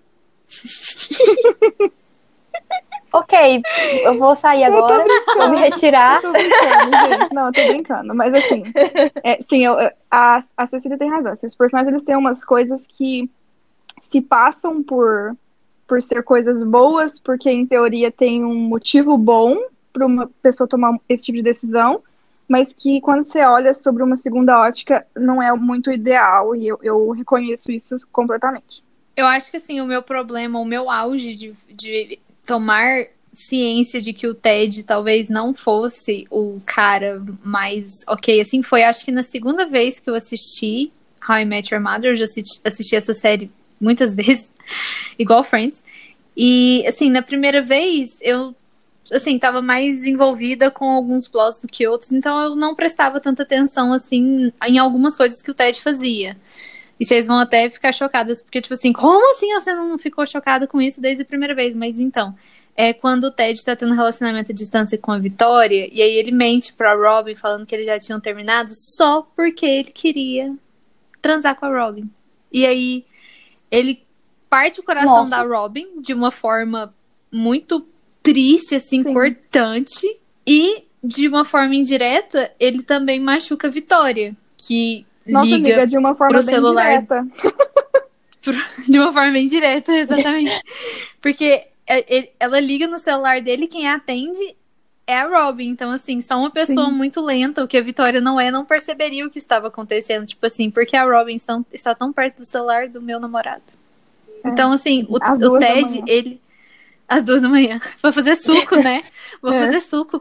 Ok, eu vou sair agora. Vou me retirar. Eu tô brincando, gente. Não, eu tô brincando. Mas assim, é, sim, eu, a, a Cecília tem razão. Assim, os personagens eles têm umas coisas que se passam por, por ser coisas boas, porque em teoria tem um motivo bom para uma pessoa tomar esse tipo de decisão, mas que quando você olha sobre uma segunda ótica não é muito ideal, e eu, eu reconheço isso completamente. Eu acho que assim, o meu problema, o meu auge de, de tomar ciência de que o Ted talvez não fosse o cara mais ok, assim, foi acho que na segunda vez que eu assisti How I Met Your Mother, eu já assisti, assisti essa série muitas vezes, igual Friends, e assim, na primeira vez eu assim, tava mais envolvida com alguns plots do que outros, então eu não prestava tanta atenção assim em algumas coisas que o Ted fazia. E vocês vão até ficar chocadas, porque, tipo assim, como assim você não ficou chocada com isso desde a primeira vez? Mas então, é quando o Ted tá tendo um relacionamento à distância com a Vitória, e aí ele mente pra Robin, falando que eles já tinham terminado, só porque ele queria transar com a Robin. E aí, ele parte o coração Nossa. da Robin de uma forma muito triste, assim, Sim. cortante, e de uma forma indireta, ele também machuca a Vitória, que Nossa, liga amiga, de uma forma pro bem celular. direta. De uma forma bem direta, exatamente. Porque ela liga no celular dele e quem atende é a Robin. Então, assim, só uma pessoa Sim. muito lenta, o que a Vitória não é, não perceberia o que estava acontecendo. Tipo assim, porque a Robin está, está tão perto do celular do meu namorado. É. Então, assim, o, Às o duas da Ted, manhã. ele... Às duas da manhã. Vou fazer suco, né? Vou É. fazer suco.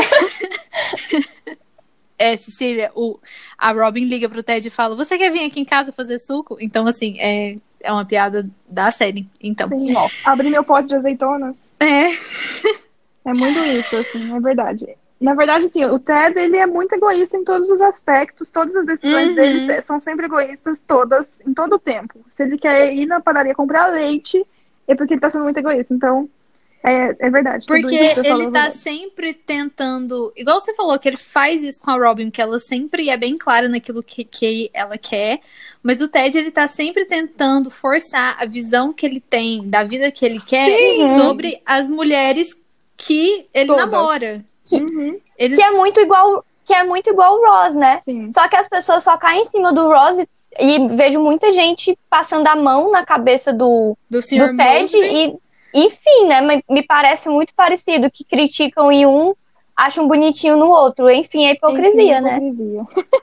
É, Cecília, o, a Robin liga pro Ted e fala, você quer vir aqui em casa fazer suco? Então, assim, é, é uma piada da série. Então, Sim. Abri meu pote de azeitonas. É. É muito isso, assim, é verdade. Na verdade, assim, o Ted, ele é muito egoísta em todos os aspectos, todas as decisões Uhum. dele são sempre egoístas, todas, em todo o tempo. Se ele quer ir na padaria comprar leite, é porque ele tá sendo muito egoísta. Então, é, é verdade, tudo Porque isso que você falou ele é tá verdade. sempre tentando. Igual você falou, que ele faz isso com a Robin, que ela sempre é bem clara naquilo que, que ela quer. Mas o Ted, ele tá sempre tentando forçar a visão que ele tem da vida que ele quer Sim! sobre as mulheres que ele Todas. namora. Uhum, Ele... Que é muito igual, que é muito igual o Ross, né? sim. Só que as pessoas só caem em cima do Ross e, e vejo muita gente passando a mão na cabeça do, Do senhor do Ted Mosby. e, enfim, né? Me, me parece muito parecido, que criticam em um, acham bonitinho no outro. Enfim, é hipocrisia, Enfim, né? hipocrisia.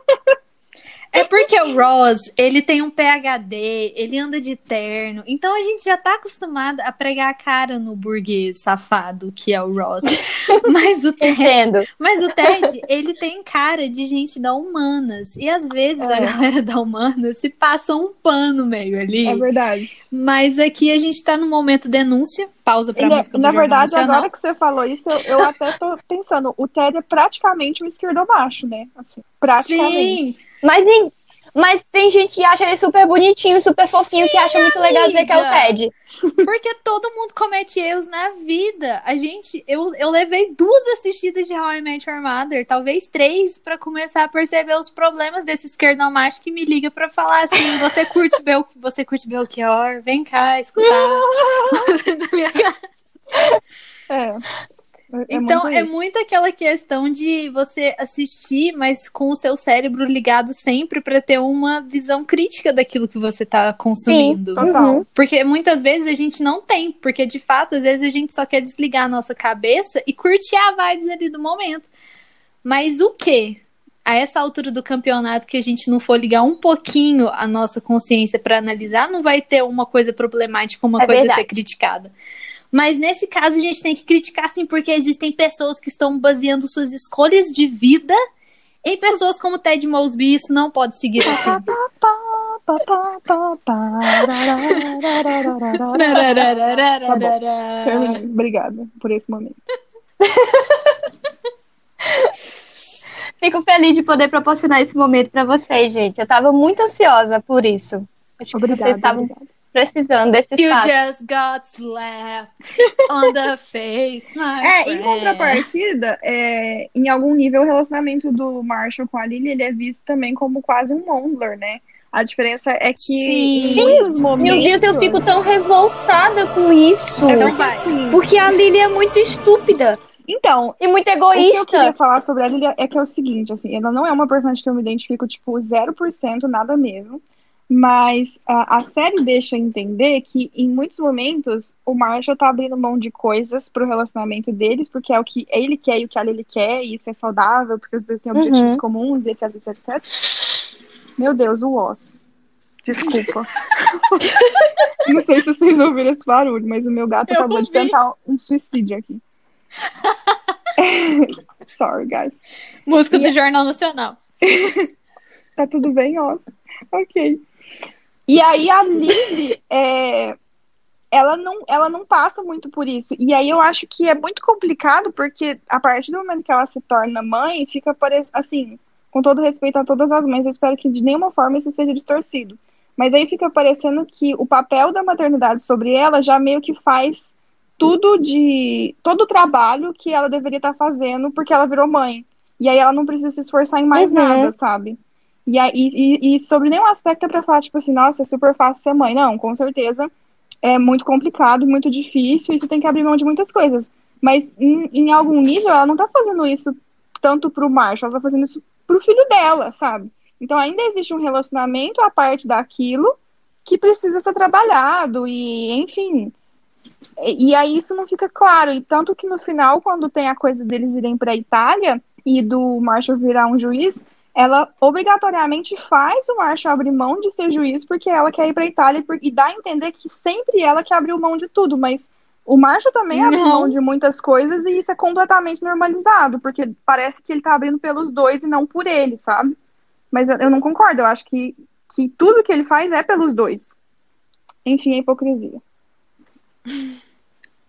É porque o Ross, ele tem um P H D, ele anda de terno, então a gente já tá acostumado a pregar a cara no burguês safado que é o Ross. Mas o Ted, Entendo. mas o Ted, ele tem cara de gente da Humanas, e às vezes a É. galera da Humanas se passa um pano meio ali. É verdade. Mas aqui a gente tá no momento denúncia, pausa pra Ele é- música do na Jornal verdade, Nacional. agora que você falou isso, eu, eu até tô pensando, o Ted é praticamente um esquerdomacho, né? Assim, praticamente. Sim! Mas, nem- mas tem gente que acha ele super bonitinho, super fofinho, que acha muito legal dizer que é o amiga! Ted. Porque todo mundo comete erros na vida. A gente, eu, eu levei duas assistidas de How I Met Your Mother, talvez três, pra começar a perceber os problemas desse esquerdomacho que me liga pra falar assim: você curte Bel, você curte Belchior? Vem cá escutar na minha casa. É. É Então muito é isso. muito aquela questão de você assistir, mas com o seu cérebro ligado sempre pra ter uma visão crítica daquilo que você tá consumindo. Total. Porque muitas vezes a gente não tem, porque de fato, às vezes a gente só quer desligar a nossa cabeça e curtir a vibes ali do momento. Mas o quê? A essa altura do campeonato que a gente não for ligar um pouquinho a nossa consciência pra analisar, não vai ter uma coisa problemática, uma É coisa a verdade. ser criticada. Mas nesse caso a gente tem que criticar sim, porque existem pessoas que estão baseando suas escolhas de vida em pessoas como Ted Mosby, e isso não pode seguir assim. Pá, pá, pá, pá, rararararararara. Tá bom. Terminei. Obrigada por esse momento. Fico feliz de poder proporcionar esse momento pra vocês, gente. Eu tava muito ansiosa por isso. Acho que Obrigada, vocês estavam obrigada. precisando desse You espaço. just got slapped on the face, my É, friend. em contrapartida, é, em algum nível, o relacionamento do Marshall com a Lily, ele é visto também como quase um Mondler, né? A diferença é que Sim. em muitos momentos... Meu Deus, eu fico tão revoltada com isso. Então vai. assim, Porque a Lily é muito estúpida Então, e muito o que eu egoísta. queria falar sobre a Lily é que é o seguinte, assim, ela não é uma personagem que eu me identifico, tipo, zero por cento, nada mesmo. Mas a, a série deixa entender que, em muitos momentos, o Marshall tá abrindo mão de coisas pro relacionamento deles, porque é o que ele quer e o que a Lily quer, e isso é saudável, porque os dois têm objetivos Uhum. comuns, e etc, etc, etcétera. Meu Deus, o Oz. Desculpa. Não sei se vocês ouviram esse barulho, mas o meu gato Eu acabou de ouvi. tentar um suicídio aqui. Sorry, guys. Música do Jornal Nacional. Tá tudo bem, Oz? Ok. E aí a Lily, é, ela, não, ela não passa muito por isso. E aí eu acho que é muito complicado, porque a partir do momento que ela se torna mãe, fica parecendo, assim, com todo respeito a todas as mães, eu espero que de nenhuma forma isso seja distorcido. Mas aí fica parecendo que o papel da maternidade sobre ela já meio que faz tudo de... todo o trabalho que ela deveria estar fazendo porque ela virou mãe. E aí ela não precisa se esforçar em mais Uhum. nada, sabe? E, aí, e, e sobre nenhum aspecto é pra falar, tipo assim, nossa, é super fácil ser mãe. Não, com certeza é muito complicado, muito difícil, e você tem que abrir mão de muitas coisas. Mas em, em algum nível ela não tá fazendo isso tanto pro Marshall, ela tá fazendo isso pro filho dela, sabe? Então ainda existe um relacionamento à parte daquilo que precisa ser trabalhado, e enfim. E, e aí isso não fica claro. E tanto que no final, quando tem a coisa deles irem pra Itália e do Marshall virar um juiz, ela obrigatoriamente faz o Marshall abrir mão de ser juiz porque ela quer ir pra Itália e dá a entender que sempre ela que abriu mão de tudo, mas o Marshall também abre Não. mão de muitas coisas e isso é completamente normalizado, porque parece que ele tá abrindo pelos dois e não por ele, sabe? Mas eu eu não concordo, eu acho que, que tudo que ele faz é pelos dois. Enfim, é hipocrisia.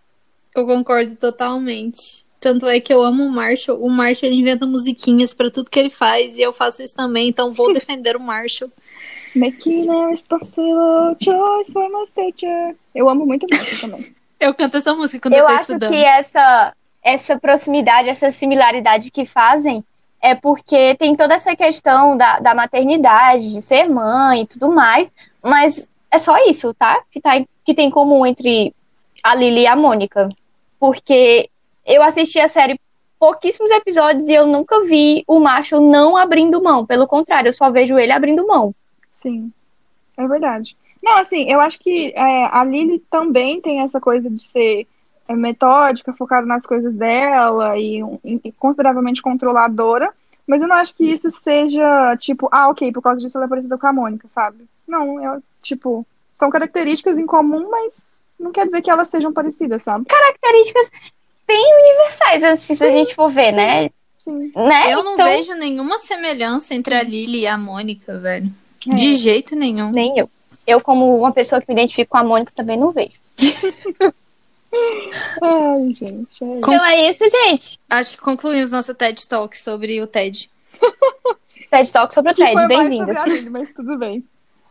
Eu concordo totalmente. Tanto é que eu amo o Marshall. O Marshall ele inventa musiquinhas pra tudo que ele faz e eu faço isso também, então vou defender o Marshall. Making a responsible choice for my future. Eu amo muito Marshall também. Eu canto essa música quando eu, Eu tô acho estudando. que essa, essa proximidade, essa similaridade que fazem é porque tem toda essa questão da, da maternidade, de ser mãe e tudo mais, mas é só isso, tá? Que, tá? que tem em comum entre a Lily e a Mônica. Porque eu assisti a série pouquíssimos episódios e eu nunca vi o Marshall não abrindo mão. Pelo contrário, eu só vejo ele abrindo mão. Sim, é verdade. Não, assim, eu acho que é, a Lily também tem essa coisa de ser é, metódica, focada nas coisas dela e, e consideravelmente controladora, mas eu não acho que isso seja, tipo, ah, ok, por causa disso ela é parecida com a Mônica, sabe? Não, eu, tipo, são características em comum, mas não quer dizer que elas sejam parecidas, sabe? Características bem universais, assim, se a gente for ver, né? Sim. né? Eu não Então, vejo nenhuma semelhança entre a Lily e a Mônica, velho. É. De jeito nenhum. nem eu. Eu, como uma pessoa que me identifico com a Mônica, também não vejo. Ai, gente, é isso. Então é isso, gente. Acho que concluímos nossa TED Talk sobre o Ted. TED Talk sobre o Que TED, foi mais bem-vindos. sobre a Lily, mas tudo bem.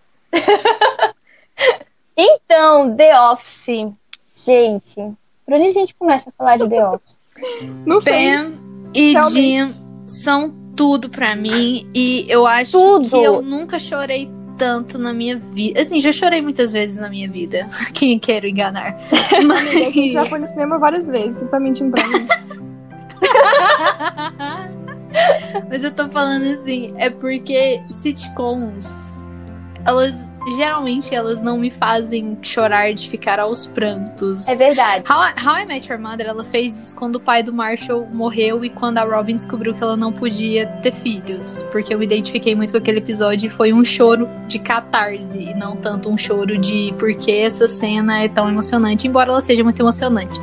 Então, The Office. Gente, por onde a gente começa a falar de The Office? Não sei. Pam e Realmente. Jim são tudo pra mim. E eu acho Tudo. que eu nunca chorei tanto na minha vida. Assim, já chorei muitas vezes na minha vida. Quem quero enganar. Amiga, a gente já Mas... foi no cinema várias vezes. Você tá mentindo pra mim. Mas eu tô falando assim, é porque sitcoms, elas geralmente elas não me fazem chorar de ficar aos prantos. É verdade. How I, How I Met Your Mother, ela fez isso quando o pai do Marshall morreu e quando a Robin descobriu que ela não podia ter filhos. Porque eu me identifiquei muito com aquele episódio e foi um choro de catarse e não tanto um choro de porque essa cena é tão emocionante, embora ela seja muito emocionante.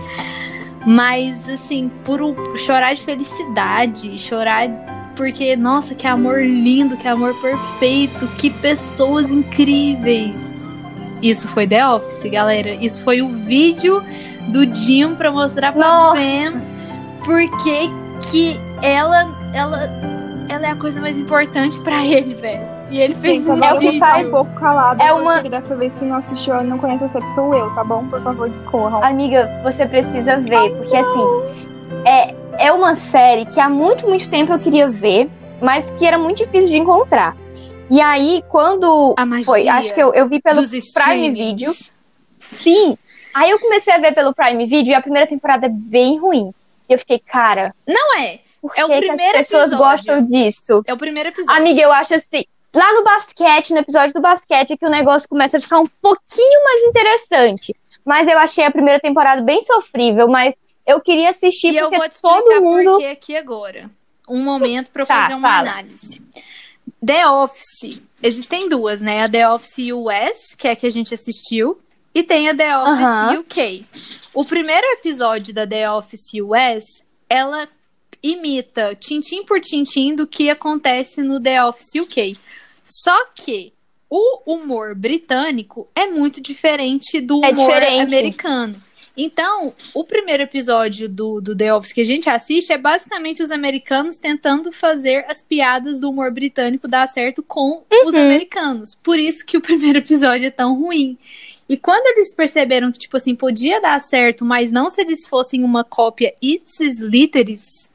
Mas, assim, por um- chorar de felicidade, chorar porque, nossa, que amor lindo, que amor perfeito, que pessoas incríveis. Isso foi The Office, galera. Isso foi o vídeo do Jim pra mostrar pra Nossa. Pam porque que ela, ela, ela é a coisa mais importante pra ele, velho. E ele fez Gente, um agora é o que eu vou ficar faz- um pouco calado, é porque uma- dessa vez quem não assistiu e não conhece a série sou eu, tá bom? Por favor, discorram. Amiga, você precisa ver, porque assim, é, é uma série que há muito, muito tempo eu queria ver, mas que era muito difícil de encontrar. E aí, quando A magia foi, acho que eu, eu vi pelo dos Prime streamings. Video. Sim. Aí eu comecei a ver pelo Prime Video e a primeira temporada é bem ruim. E eu fiquei, cara, Não é. por É o que, que as primeiro pessoas episódio. gostam disso? É o primeiro episódio. Amiga, eu acho assim, lá no basquete, no episódio do basquete, é que o negócio começa a ficar um pouquinho mais interessante. Mas eu achei a primeira temporada bem sofrível, mas eu queria assistir E eu porque vou te todo explicar mundo... por que aqui agora. Um momento pra eu Tá, fazer uma fala. análise. The Office. Existem duas, né? A The Office U S, que é a que a gente assistiu, e tem a The Office Aham. U K. O primeiro episódio da The Office U S, ela imita tintim por tintim do que acontece no The Office U K. Só que o humor britânico é muito diferente do É humor diferente. americano. Então, o primeiro episódio do, do The Office que a gente assiste é basicamente os americanos tentando fazer as piadas do humor britânico dar certo com Uhum. os americanos. Por isso que o primeiro episódio é tão ruim. E quando eles perceberam que, tipo assim, podia dar certo, mas não se eles fossem uma cópia ipsis literis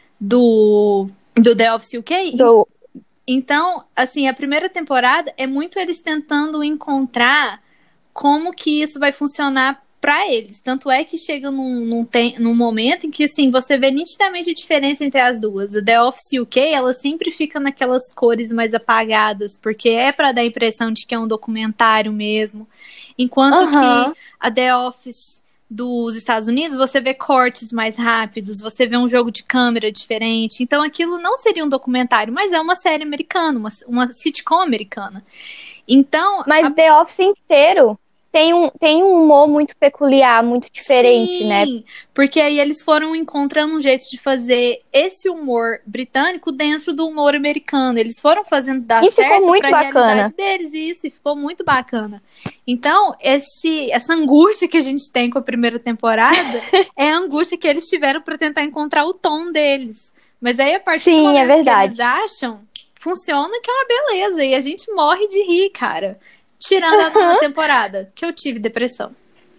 do, do The Office U K, do- então, assim, a primeira temporada é muito eles tentando encontrar como que isso vai funcionar pra eles. Tanto é que chega num, num, tem- num momento em que, assim, você vê nitidamente a diferença entre as duas. A The Office U K, ela sempre fica naquelas cores mais apagadas, porque é pra dar a impressão de que é um documentário mesmo. Enquanto Aham. que a The Office dos Estados Unidos, você vê cortes mais rápidos, você vê um jogo de câmera diferente. Então aquilo não seria um documentário, mas é uma série americana, uma, uma sitcom americana. Então, Mas a- The Office inteiro tem um, tem um humor muito peculiar, muito diferente, Sim, né? porque aí eles foram encontrando um jeito de fazer esse humor britânico dentro do humor americano. Eles foram fazendo dar E ficou certo muito pra bacana. realidade deles, e isso e ficou muito bacana. Então, esse, essa angústia que a gente tem com a primeira temporada é a angústia que eles tiveram pra tentar encontrar o tom deles. Mas aí, a partir Sim, do é momento que verdade. eles acham, funciona, que é uma beleza. E a gente morre de rir, cara. Tirando a nona temporada, que eu tive depressão.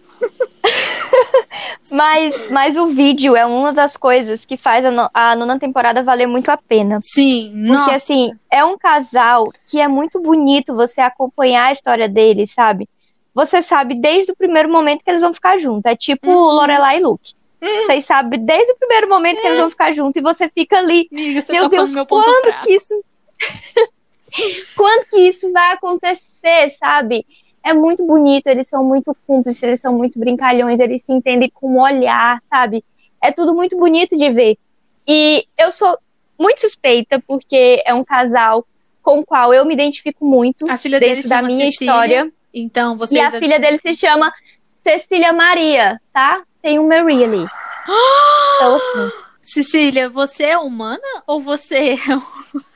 Mas, mas o vídeo é uma das coisas que faz a, no- a nona temporada valer muito a pena. Sim, Porque, nossa. assim, é um casal que é muito bonito você acompanhar a história deles, sabe? Você sabe desde o primeiro momento que eles vão ficar juntos. É tipo Uhum. Lorelai e Luke. Vocês sabem desde o primeiro momento que eles vão ficar juntos e você fica ali. Amiga, você Meu tocou Deus, no meu ponto quando fraco. que isso... quando que isso vai acontecer, sabe? É muito bonito, eles são muito cúmplices, eles são muito brincalhões, eles se entendem com o olhar, sabe? É tudo muito bonito de ver. E eu sou muito suspeita, porque é um casal com o qual eu me identifico muito A filha dentro dele da chama minha Cecília, história. então E vocês... a filha dele se chama Cecília Maria, tá? Tem um Maria ali. Então, assim, Cecília, você é humana ou você é um...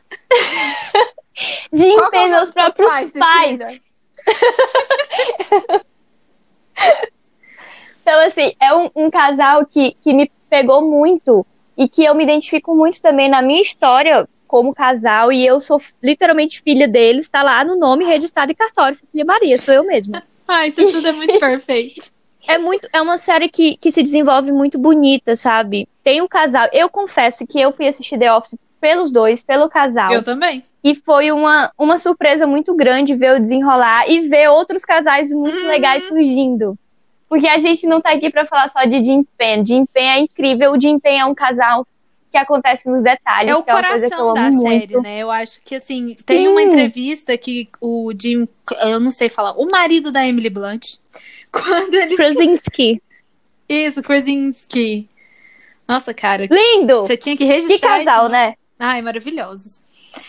de Qual que é o empenho nome meus dos seus próprios pais, pais. Cecília? Então, assim, é um, um casal que, que me pegou muito e que eu me identifico muito também na minha história como casal, e eu sou literalmente filha deles, tá lá no nome registrado em cartório, Cecília Maria, sou eu mesma. Ai, isso tudo é muito perfeito. É, muito, é uma série que, que se desenvolve muito bonita, sabe? Tem um casal, eu confesso que eu fui assistir The Office pelos dois, pelo casal. Eu também. E foi uma, uma surpresa muito grande ver o desenrolar e ver outros casais muito Uhum. legais surgindo. Porque a gente não tá aqui pra falar só de Jim Penn. Jim Penn é incrível. O Jim Penn é um casal que acontece nos detalhes, É o que é uma coisa que eu coração amo da muito. série, né? Eu acho que, assim, tem uma entrevista que o Jim... Eu não sei falar. O marido da Emily Blunt, quando ele... Krasinski. Isso, Krasinski. Nossa, cara, Lindo! você tinha que registrar Que casal, isso, né? Ai, maravilhosos.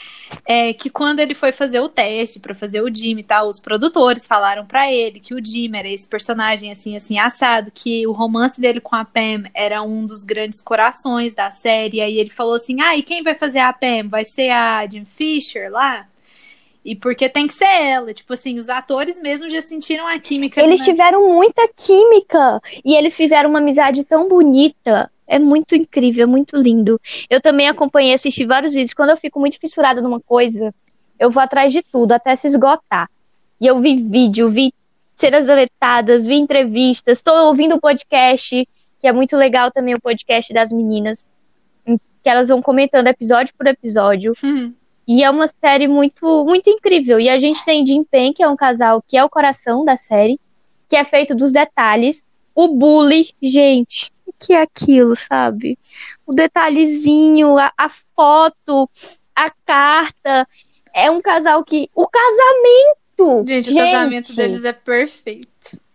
É que quando ele foi fazer o teste pra fazer o Jim e tal, os produtores falaram pra ele que o Jim era esse personagem assim, assim, assado, que o romance dele com a Pam era um dos grandes corações da série. Aí ele falou assim, ah, e quem vai fazer a Pam? Vai ser a Jim Fisher lá? E porque tem que ser ela. Tipo assim, os atores mesmo já sentiram a química. Eles né? tiveram muita química. E eles fizeram uma amizade tão bonita. É muito incrível, é muito lindo. Eu também acompanhei, assisti vários vídeos. Quando eu fico muito fissurada numa coisa, eu vou atrás de tudo, até se esgotar. E eu vi vídeo, vi cenas deletadas, vi entrevistas. Estou ouvindo o podcast, que é muito legal também, o podcast das meninas. Que elas vão comentando episódio por episódio. Hum. E é uma série muito, muito incrível. E a gente tem Jim Penn, que é um casal que é o coração da série, que é feito dos detalhes. O bully, gente, o que é aquilo, sabe? O detalhezinho, a, a foto, a carta. É um casal que... O casamento! Gente, o gente, casamento deles é perfeito.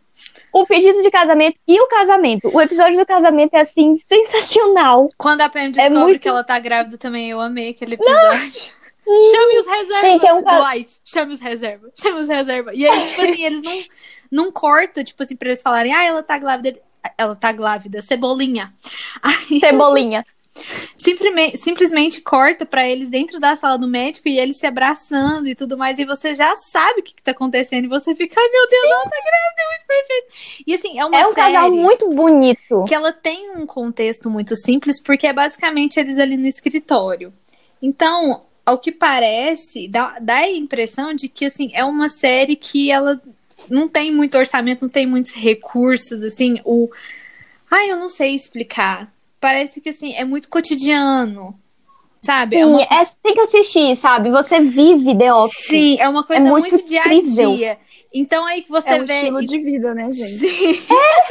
O pedido de casamento e o casamento. O episódio do casamento é, assim, sensacional. Quando a Pam descobre muito- que ela tá grávida também, eu amei aquele episódio. Chame os reservas, Gente, é um ca- Dwight. Chame os reservas. Chame os reservas. E aí, tipo assim, eles não, não cortam, tipo assim, pra eles falarem, ah, ela tá grávida. Ela tá grávida, cebolinha. Aí, Cebolinha. simplesmente, simplesmente corta pra eles dentro da sala do médico e eles se abraçando e tudo mais. E você já sabe o que, que tá acontecendo. E você fica, ai meu Deus, ela tá grávida, é muito perfeito. E assim, é uma É um série casal muito bonito. que ela tem um contexto muito simples, porque é basicamente eles ali no escritório. Então, ao que parece, dá, dá a impressão de que, assim, é uma série que ela não tem muito orçamento, não tem muitos recursos, assim, o... Ai, eu não sei explicar. Parece que, assim, é muito cotidiano, sabe? Sim, é uma... é- tem que assistir, sabe? Você vive The Office. Sim, é uma coisa É muito, muito dia a incrível. dia. Então, aí que você É um vê... estilo de vida, né, gente? Sim.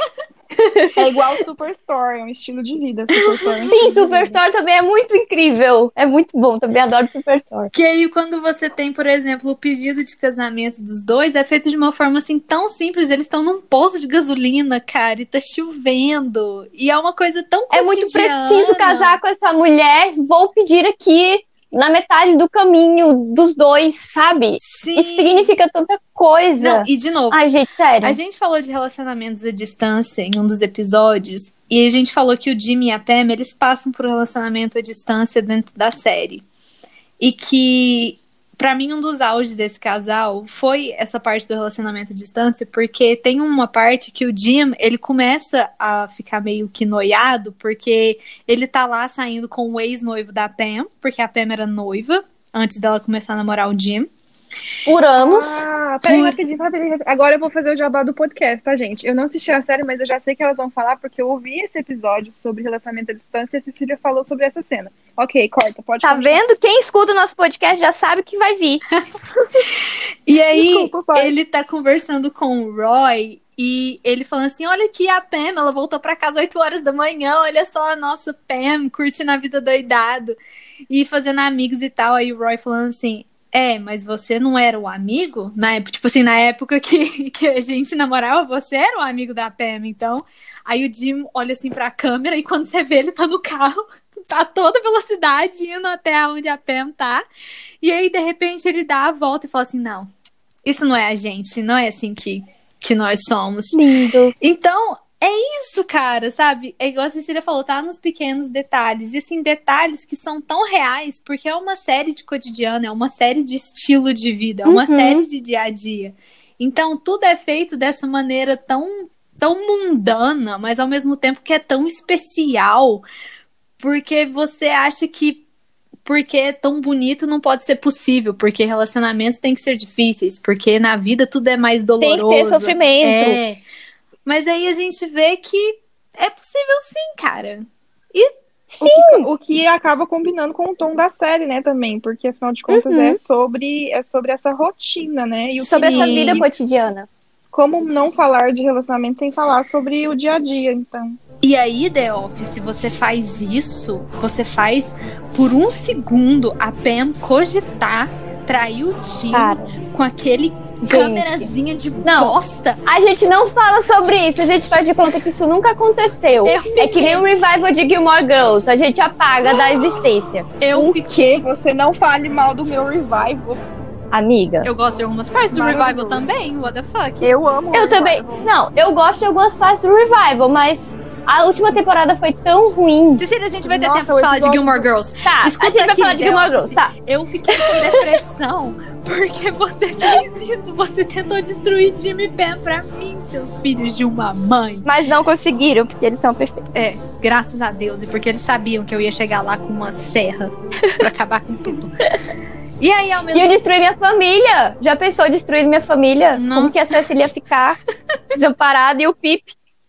É igual Superstore, é um estilo de vida. Superstore é um Sim, estilo de vida. Superstore também é muito incrível. É muito bom, também adoro Superstore. Que aí, quando você tem, por exemplo, o pedido de casamento dos dois, é feito de uma forma assim tão simples. Eles estão num poço de gasolina, cara, e tá chovendo. E é uma coisa tão É cotidiana. muito preciso casar com essa mulher. Vou pedir aqui na metade do caminho dos dois, sabe? Sim. Isso significa tanta coisa. Não, e de novo, Ai, gente, sério. a gente falou de relacionamentos à distância em um dos episódios, e a gente falou que o Jim e a Pam, eles passam por um relacionamento à distância dentro da série. E que, pra mim, um dos auges desse casal foi essa parte do relacionamento à distância, porque tem uma parte que o Jim, ele começa a ficar meio que noiado, porque ele tá lá saindo com o ex-noivo da Pam, porque a Pam era noiva, antes dela começar a namorar o Jim. Por anos. Ah, peraí, rapidinho, rapidinho, rapidinho. Agora eu vou fazer o jabá do podcast, tá, gente? Eu não assisti a série, mas eu já sei que elas vão falar, porque eu ouvi esse episódio sobre relacionamento à distância e a Cecília falou sobre essa cena. Ok, corta, pode Tá continuar. vendo? Quem escuta o nosso podcast já sabe que vai vir. E aí, Desculpa, pai. ele tá conversando com o Roy, e ele falando assim, olha aqui a Pam, ela voltou pra casa às oito horas da manhã, olha só a nossa Pam, curtindo a vida doidado, e fazendo amigos e tal. Aí o Roy falando assim, é, mas você não era o amigo? Na época, tipo assim, na época que, que a gente namorava, você era o amigo da Pam, então. Aí o Jim olha assim pra câmera e quando você vê, ele tá no carro, tá a toda velocidade, indo até onde a Pam tá. E aí, de repente, ele dá a volta e fala assim, não, isso não é a gente, não é assim que, que nós somos. Lindo. Então, é isso, cara, sabe? É igual a Cecília falou, tá nos pequenos detalhes. E, assim, detalhes que são tão reais, porque é uma série de cotidiano, é uma série de estilo de vida, é uma Uhum. série de dia a dia. Então, tudo é feito dessa maneira tão, tão mundana, mas ao mesmo tempo que é tão especial, porque você acha que porque é tão bonito não pode ser possível, porque relacionamentos têm que ser difíceis, porque na vida tudo é mais doloroso. Tem que ter sofrimento. É. Mas aí a gente vê que é possível sim, cara. E O que, o que acaba combinando com o tom da série, né, também, porque afinal de contas Uhum. é sobre é sobre essa rotina, né? E o Sobre que, essa Sim. vida cotidiana. como não falar de relacionamento sem falar sobre o dia a dia, então. E aí, The Office, se você faz isso, você faz por um segundo a Pam cogitar trair o Jim Cara, com aquele gente. câmerazinha de Não. bosta. A gente não fala sobre isso, a gente faz de conta que isso nunca aconteceu. Eu fiquei- É que nem o revival de Gilmore Girls, a gente apaga da existência. Eu O fiquei. que? Você não fale mal do meu revival. Amiga. Eu gosto de algumas partes do Maravilhoso. Revival também, what the fuck. Eu amo o Eu também. revival. Não, eu gosto de algumas partes do revival, mas a última temporada foi tão ruim. Cecília, a gente vai ter Nossa, tempo de o falar de episódio Gilmore do- Girls. Tá, Escuta a gente vai aqui, falar de The Gilmore Office. Girls, tá. Eu fiquei com depressão porque você fez isso. Você tentou destruir Jimmy Pam pra mim, seus filhos de uma mãe. Mas não conseguiram, porque eles são perfeitos. É, graças a Deus. E porque eles sabiam que eu ia chegar lá com uma serra pra acabar com tudo. E aí, ao E mesmo eu destruí minha família. Já pensou em destruir minha família? Como Nossa. que a Cecília ia ficar desamparada e o Pip?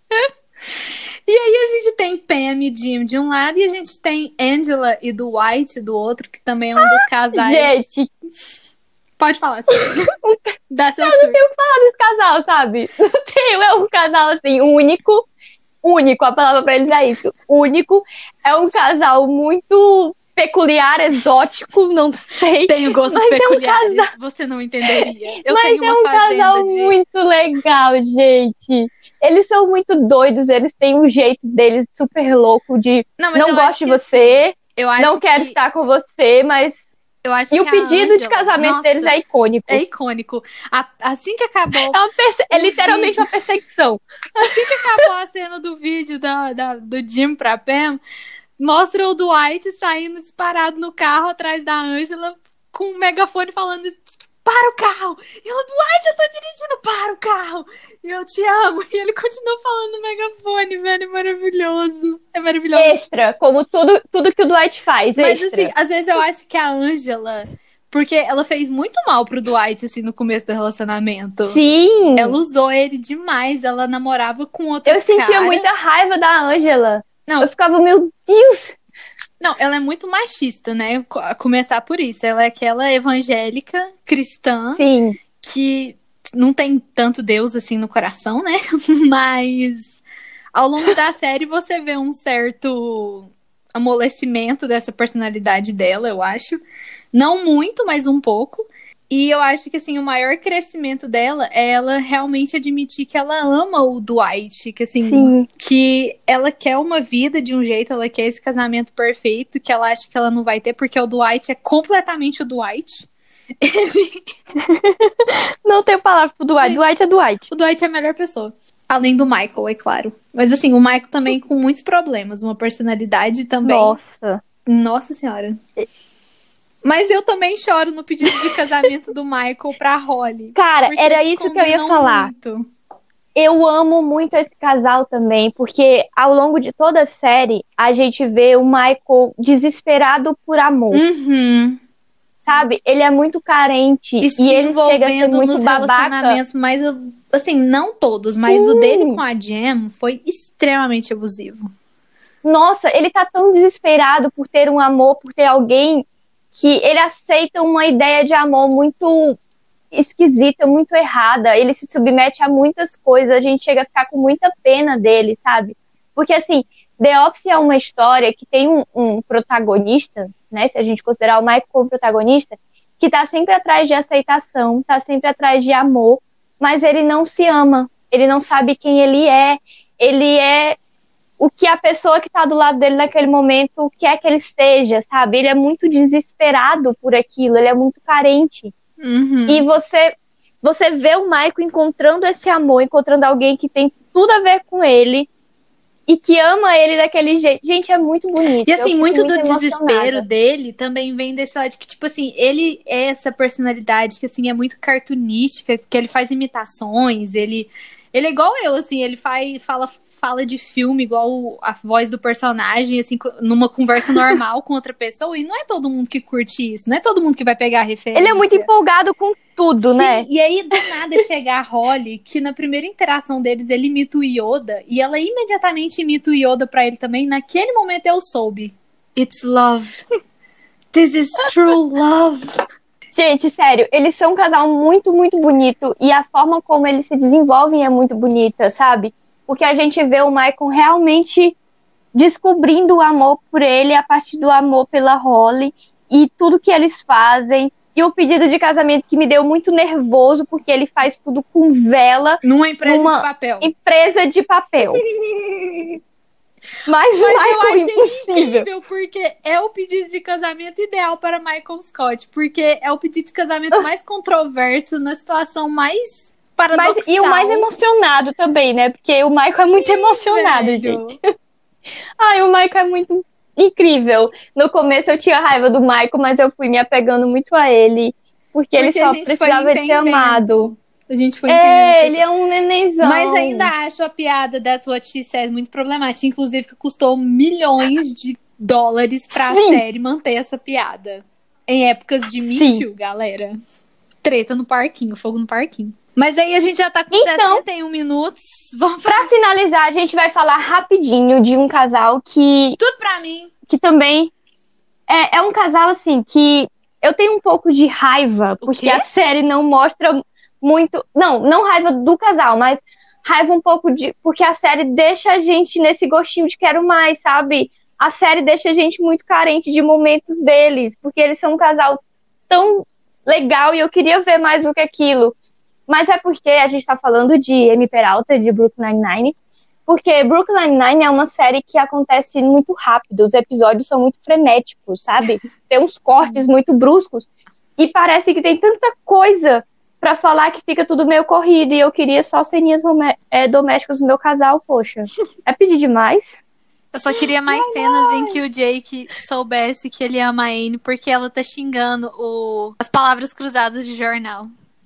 E aí a gente tem Pam e Jim de um lado e a gente tem Angela e Dwight do outro, que também é um dos casais. Gente, Pode falar, Cecília. Dá seu eu não surto. tenho o que falar desse casal, sabe? Não tenho. É um casal, assim, único. Único, a palavra pra eles é isso. Único. É um casal muito peculiar, exótico, não sei. Tenho gostos Mas é um peculiares, você não entenderia. Eu Mas tenho é uma um fazenda casal de... muito legal, gente. Eles são muito doidos, eles têm um jeito deles super louco de Não, mas não eu gosto acho de que, você, eu acho não quero que- estar com você, mas... Eu acho E o que a pedido de Ângela- casamento Nossa, deles é icônico. é icônico. A- assim que acabou, É, uma perse- é o literalmente vídeo. uma perseguição. acabou a cena do vídeo da, da- do Jim pra Pam, mostra o Dwight saindo disparado no carro atrás da Angela com um megafone falando para o carro! E ela, Dwight, eu tô dirigindo, para o carro! E eu te amo! E ele continua falando no megafone, velho, é maravilhoso. É maravilhoso. Extra, como tudo, tudo que o Dwight faz, Mas extra. assim, às vezes eu acho que a Angela, porque ela fez muito mal pro Dwight, assim, no começo do relacionamento. Sim, Ela usou ele demais, ela namorava com outro eu sentia cara. muita raiva da Angela. Não. Eu ficava, meu Deus. Não, ela é muito machista, né? Co- a começar por isso. Ela é aquela evangélica cristã Sim, que não tem tanto Deus assim no coração, né? Mas ao longo da série você vê um certo amolecimento dessa personalidade dela, eu acho. Não muito, mas um pouco. E eu acho que, assim, o maior crescimento dela é ela realmente admitir que ela ama o Dwight. Que, assim, Sim. que ela quer uma vida de um jeito, ela quer esse casamento perfeito, que ela acha que ela não vai ter, porque o Dwight é completamente o Dwight. Ele... Não tenho palavra pro Dwight. Dwight é Dwight. O Dwight é a melhor pessoa. Além do Michael, é claro. Mas, assim, o Michael também com muitos problemas. Uma personalidade também. Nossa. Nossa Senhora. Mas eu também choro no pedido de casamento do Michael pra Holly. Cara, era isso que eu ia falar. Muito. Eu amo muito esse casal também, porque ao longo de toda a série, a gente vê o Michael desesperado por amor. Uhum. Sabe? Ele é muito carente. E, e ele chega a ser muito nos babaca. Relacionamentos, mas, assim, não todos, mas Sim. o dele com a Jem foi extremamente abusivo. Nossa, ele tá tão desesperado por ter um amor, por ter alguém que ele aceita uma ideia de amor muito esquisita, muito errada. Ele se submete a muitas coisas. A gente chega a ficar com muita pena dele, sabe? Porque, assim, The Office é uma história que tem um, um protagonista, né? Se a gente considerar o Michael como protagonista, que tá sempre atrás de aceitação, tá sempre atrás de amor, mas ele não se ama. Ele não sabe quem ele é. Ele é o que a pessoa que tá do lado dele naquele momento quer que ele seja, sabe? Ele é muito desesperado por aquilo, ele é muito carente. Uhum. E você, você vê o Michael encontrando esse amor, encontrando alguém que tem tudo a ver com ele e que ama ele daquele jeito. Gente, é muito bonito. E assim, muito, muito do emocionada. desespero dele também vem desse lado de que, tipo assim, ele é essa personalidade que, assim, é muito cartunística, que ele faz imitações, ele... Ele é igual eu, assim, ele faz, fala, fala de filme igual a voz do personagem, assim, numa conversa normal com outra pessoa, e não é todo mundo que curte isso, não é todo mundo que vai pegar a referência. Ele é muito empolgado com tudo, Sim, né? E aí, do nada, chega a Holly, que na primeira interação deles, ele imita o Yoda, e ela imediatamente imita o Yoda pra ele também, naquele momento eu soube. It's love. This is true love. Gente, sério, eles são um casal muito, muito bonito. E a forma como eles se desenvolvem é muito bonita, sabe? Porque a gente vê o Michael realmente descobrindo o amor por ele a partir do amor pela Holly. E tudo que eles fazem. E o pedido de casamento que me deu muito nervoso, porque ele faz tudo com vela. Numa empresa numa de papel. Empresa de papel. Mas, Mas Michael, eu achei impossível. incrível, porque é o pedido de casamento ideal para Michael Scott, porque é o pedido de casamento mais controverso, na situação mais paradoxal. Mas, e o mais emocionado também, né? Porque o Michael é muito Sim, emocionado, velho. gente. Ai, o Michael é muito incrível. No começo eu tinha raiva do Michael, mas eu fui me apegando muito a ele, porque, porque ele só precisava de ser amado. A gente foi É, ele é um nenenzão. Mas ainda acho a piada That's What She Said muito problemática. Inclusive, que custou milhões de dólares pra Sim. série manter essa piada. Em épocas de Me Too, galera. Treta no parquinho, fogo no parquinho. Mas aí a gente já tá com então, sessenta e um minutos. Vamos pra finalizar, a gente vai falar rapidinho de um casal que... Tudo pra mim. Que também é, é um casal, assim, que eu tenho um pouco de raiva, O porque quê? a série não mostra... muito, não, não raiva do casal, mas raiva um pouco de, porque a série deixa a gente nesse gostinho de quero mais, sabe? A série deixa a gente muito carente de momentos deles, porque eles são um casal tão legal e eu queria ver mais do que aquilo. Mas é porque a gente tá falando de Amy Peralta, de Brooklyn Nine-Nine, porque Brooklyn Nine-Nine é uma série que acontece muito rápido, os episódios são muito frenéticos, sabe? Tem uns cortes muito bruscos e parece que tem tanta coisa pra falar que fica tudo meio corrido e eu queria só ceninhas é, domésticas no meu casal, poxa. É pedir demais? Eu só queria mais Ai, cenas ai. em que o Jake soubesse que ele ama a Anne, porque ela tá xingando o... as palavras cruzadas de jornal.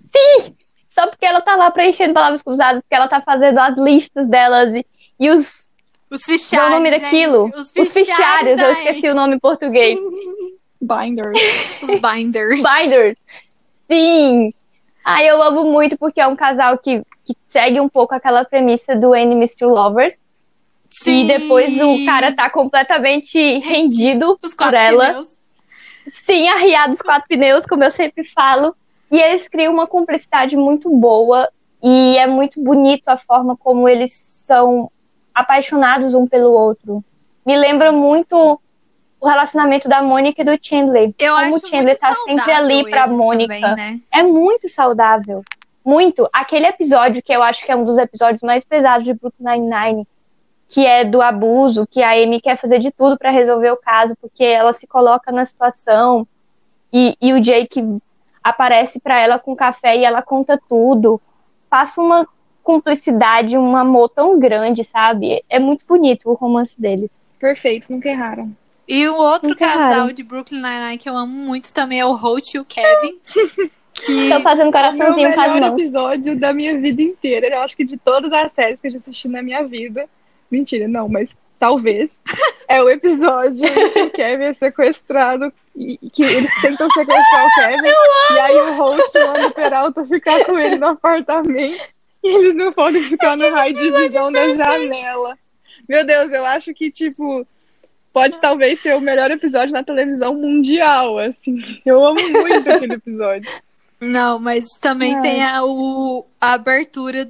Só porque ela tá lá preenchendo palavras cruzadas, porque ela tá fazendo as listas delas e, e os... Os Qual é fichários, o nome gente. daquilo? Os Os fichários, da eu Anne. esqueci o nome em português. Binders. Os binders. Binders. Sim. Ah, eu amo muito porque é um casal que, que segue um pouco aquela premissa do Enemies to Lovers. Sim. E depois o cara tá completamente rendido Os por quatro ela. pneus. Sim, arriado os quatro pneus, como eu sempre falo. E eles criam uma cumplicidade muito boa. E é muito bonito a forma como eles são apaixonados um pelo outro. Me lembra muito o relacionamento da Mônica e do Chandler. Eu Como acho o Chandler muito tá sempre saudável ali pra eles Mônica. também, né? É muito saudável. Muito. Aquele episódio que eu acho que é um dos episódios mais pesados de Brooklyn Nine-Nine, que é do abuso, que a Amy quer fazer de tudo pra resolver o caso, porque ela se coloca na situação e, e o Jake aparece pra ela com café e ela conta tudo. Passa uma cumplicidade, um amor tão grande, sabe? É muito bonito o romance deles. Perfeitos, nunca erraram. E o outro Nunca casal erraram. de Brooklyn Nine-Nine que eu amo muito também é o Holt e o Kevin. Que Tô fazendo É o meu coraçãozinho com as melhor mãos. episódio da minha vida inteira. Eu acho que de todas as séries que eu já assisti na minha vida. Mentira, não, mas talvez. É o episódio em que o Kevin é sequestrado e que eles tentam sequestrar o Kevin. E aí o host manda o Peralta ficar com ele no apartamento. E eles não podem ficar no raio de visão da janela. Meu Deus, eu acho que, tipo, pode talvez ser o melhor episódio na televisão mundial, assim. Eu amo muito aquele episódio. Não, mas também Ai. tem a, o, a abertura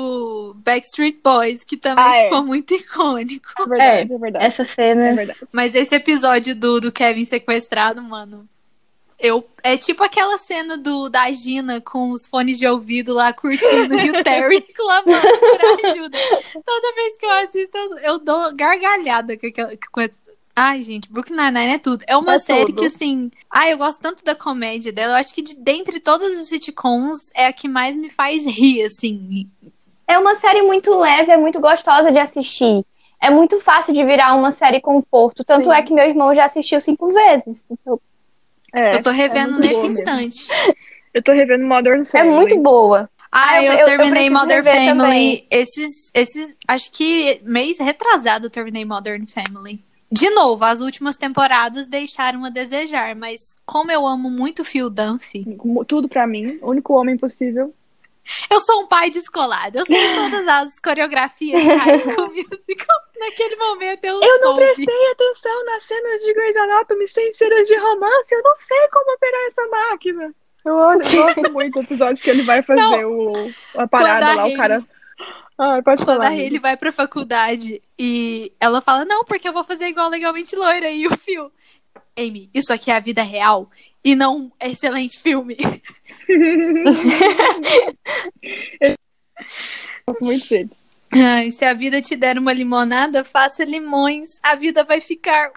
do Backstreet Boys, que também Ah, é. ficou muito icônico. É verdade, é, verdade. Essa cena. É verdade. Mas esse episódio do, do Kevin sequestrado, mano, eu, é tipo aquela cena do, da Gina com os fones de ouvido lá curtindo e o Terry clamando por ajuda. Toda vez que eu assisto, eu, eu dou gargalhada com, aquela, com essa. Ai, gente, Brooklyn Nine-Nine é tudo. É uma É série tudo. que, assim... Ai, eu gosto tanto da comédia dela. Eu acho que de, dentre todas as sitcoms, é a que mais me faz rir, assim. É uma série muito leve, é muito gostosa de assistir. É muito fácil de virar uma série conforto. Tanto Sim. é que meu irmão já assistiu cinco vezes. Então, É, eu tô revendo muito nesse boa mesmo. instante. Eu tô revendo Modern é Family. muito boa. Ah, Ah, eu- eu, eu- eu terminei preciso Modern rever Family. também. Esses, esses... Acho que mês retrasado eu terminei Modern Family. De novo, as últimas temporadas deixaram a desejar, mas como eu amo muito o Phil Dunphy, Tudo pra mim. O único homem possível. eu sou um pai descolado. Eu sei todas as coreografias de High School Musical. Naquele momento eu, Eu não soube. prestei atenção nas cenas de Grey's Anatomy sem cenas de romance. Eu não sei como operar essa máquina. Eu, olho, eu gosto muito do episódio que ele vai fazer o, a parada Quando a lá, Hayley- o cara... Ah, pode Quando falar. a Hayley vai pra faculdade e ela fala, não, porque eu vou fazer igual Legalmente Loira. E o Phil, Amy, isso aqui é a vida real e não um excelente filme. Gosto muito dele. Ai, se a vida te der uma limonada, faça limões. A vida vai ficar...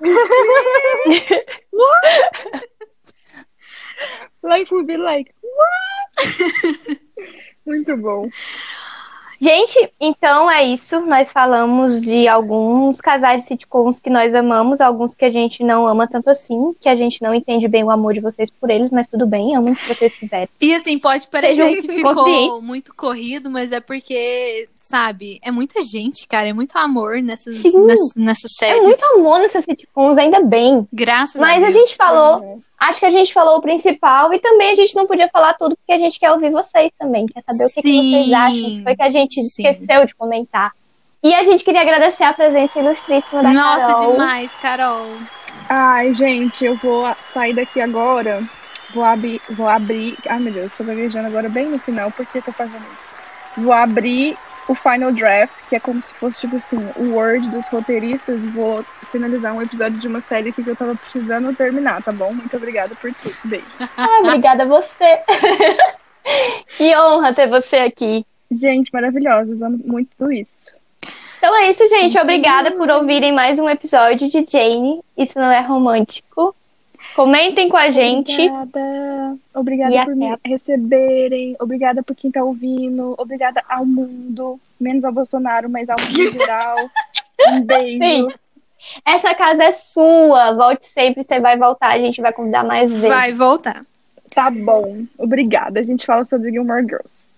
Life will be like, what? Muito bom. Gente, então é isso. Nós falamos de alguns casais de sitcoms que nós amamos, alguns que a gente não ama tanto assim, que a gente não entende bem o amor de vocês por eles, mas tudo bem, amam se vocês quiserem. E assim, pode parecer Sejam que ficou conscientes. muito corrido, mas é porque, sabe, é muita gente, cara, é muito amor nessas, Sim. nessas, nessas É séries. muito amor nessas sitcoms, ainda bem. Graças Mas a a Deus. gente falou, acho que a gente falou o principal e também a gente não podia falar tudo porque a gente quer ouvir vocês também, quer saber o que, que vocês Sim. acham, o que foi que a gente Sim. esqueceu de comentar. E a gente queria agradecer a presença ilustríssima da Nossa, Carol. demais, Carol. Ai, gente, eu vou sair daqui agora. Vou abrir. Vou abrir. Ai, meu Deus, tô gaguejando agora bem no final. Por que eu tô fazendo isso? Vou abrir o Final Draft, que é como se fosse, tipo assim, o Word dos roteiristas. E vou finalizar um episódio de uma série aqui que eu tava precisando terminar, tá bom? Muito obrigada por tudo. Beijo. Ah, obrigada a você. Que honra ter você aqui. Gente, maravilhosos. Amo muito tudo isso. Então é isso, gente. Obrigada por ouvirem mais um episódio de Jane. Isso não é romântico. Comentem com a gente. Obrigada. Obrigada E por até me a- receberem. Obrigada por quem tá ouvindo. Obrigada ao mundo. Menos ao Bolsonaro, mas ao mundo em geral. Um beijo. Sim. Essa casa é sua. Volte sempre, você vai voltar. A gente vai convidar mais vezes. Vai voltar. Tá bom. Obrigada. A gente fala sobre Gilmore Girls.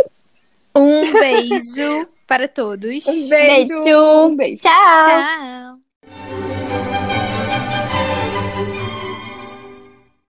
Um beijo para todos. Um beijo. Beijo. Um beijo. Tchau. Tchau.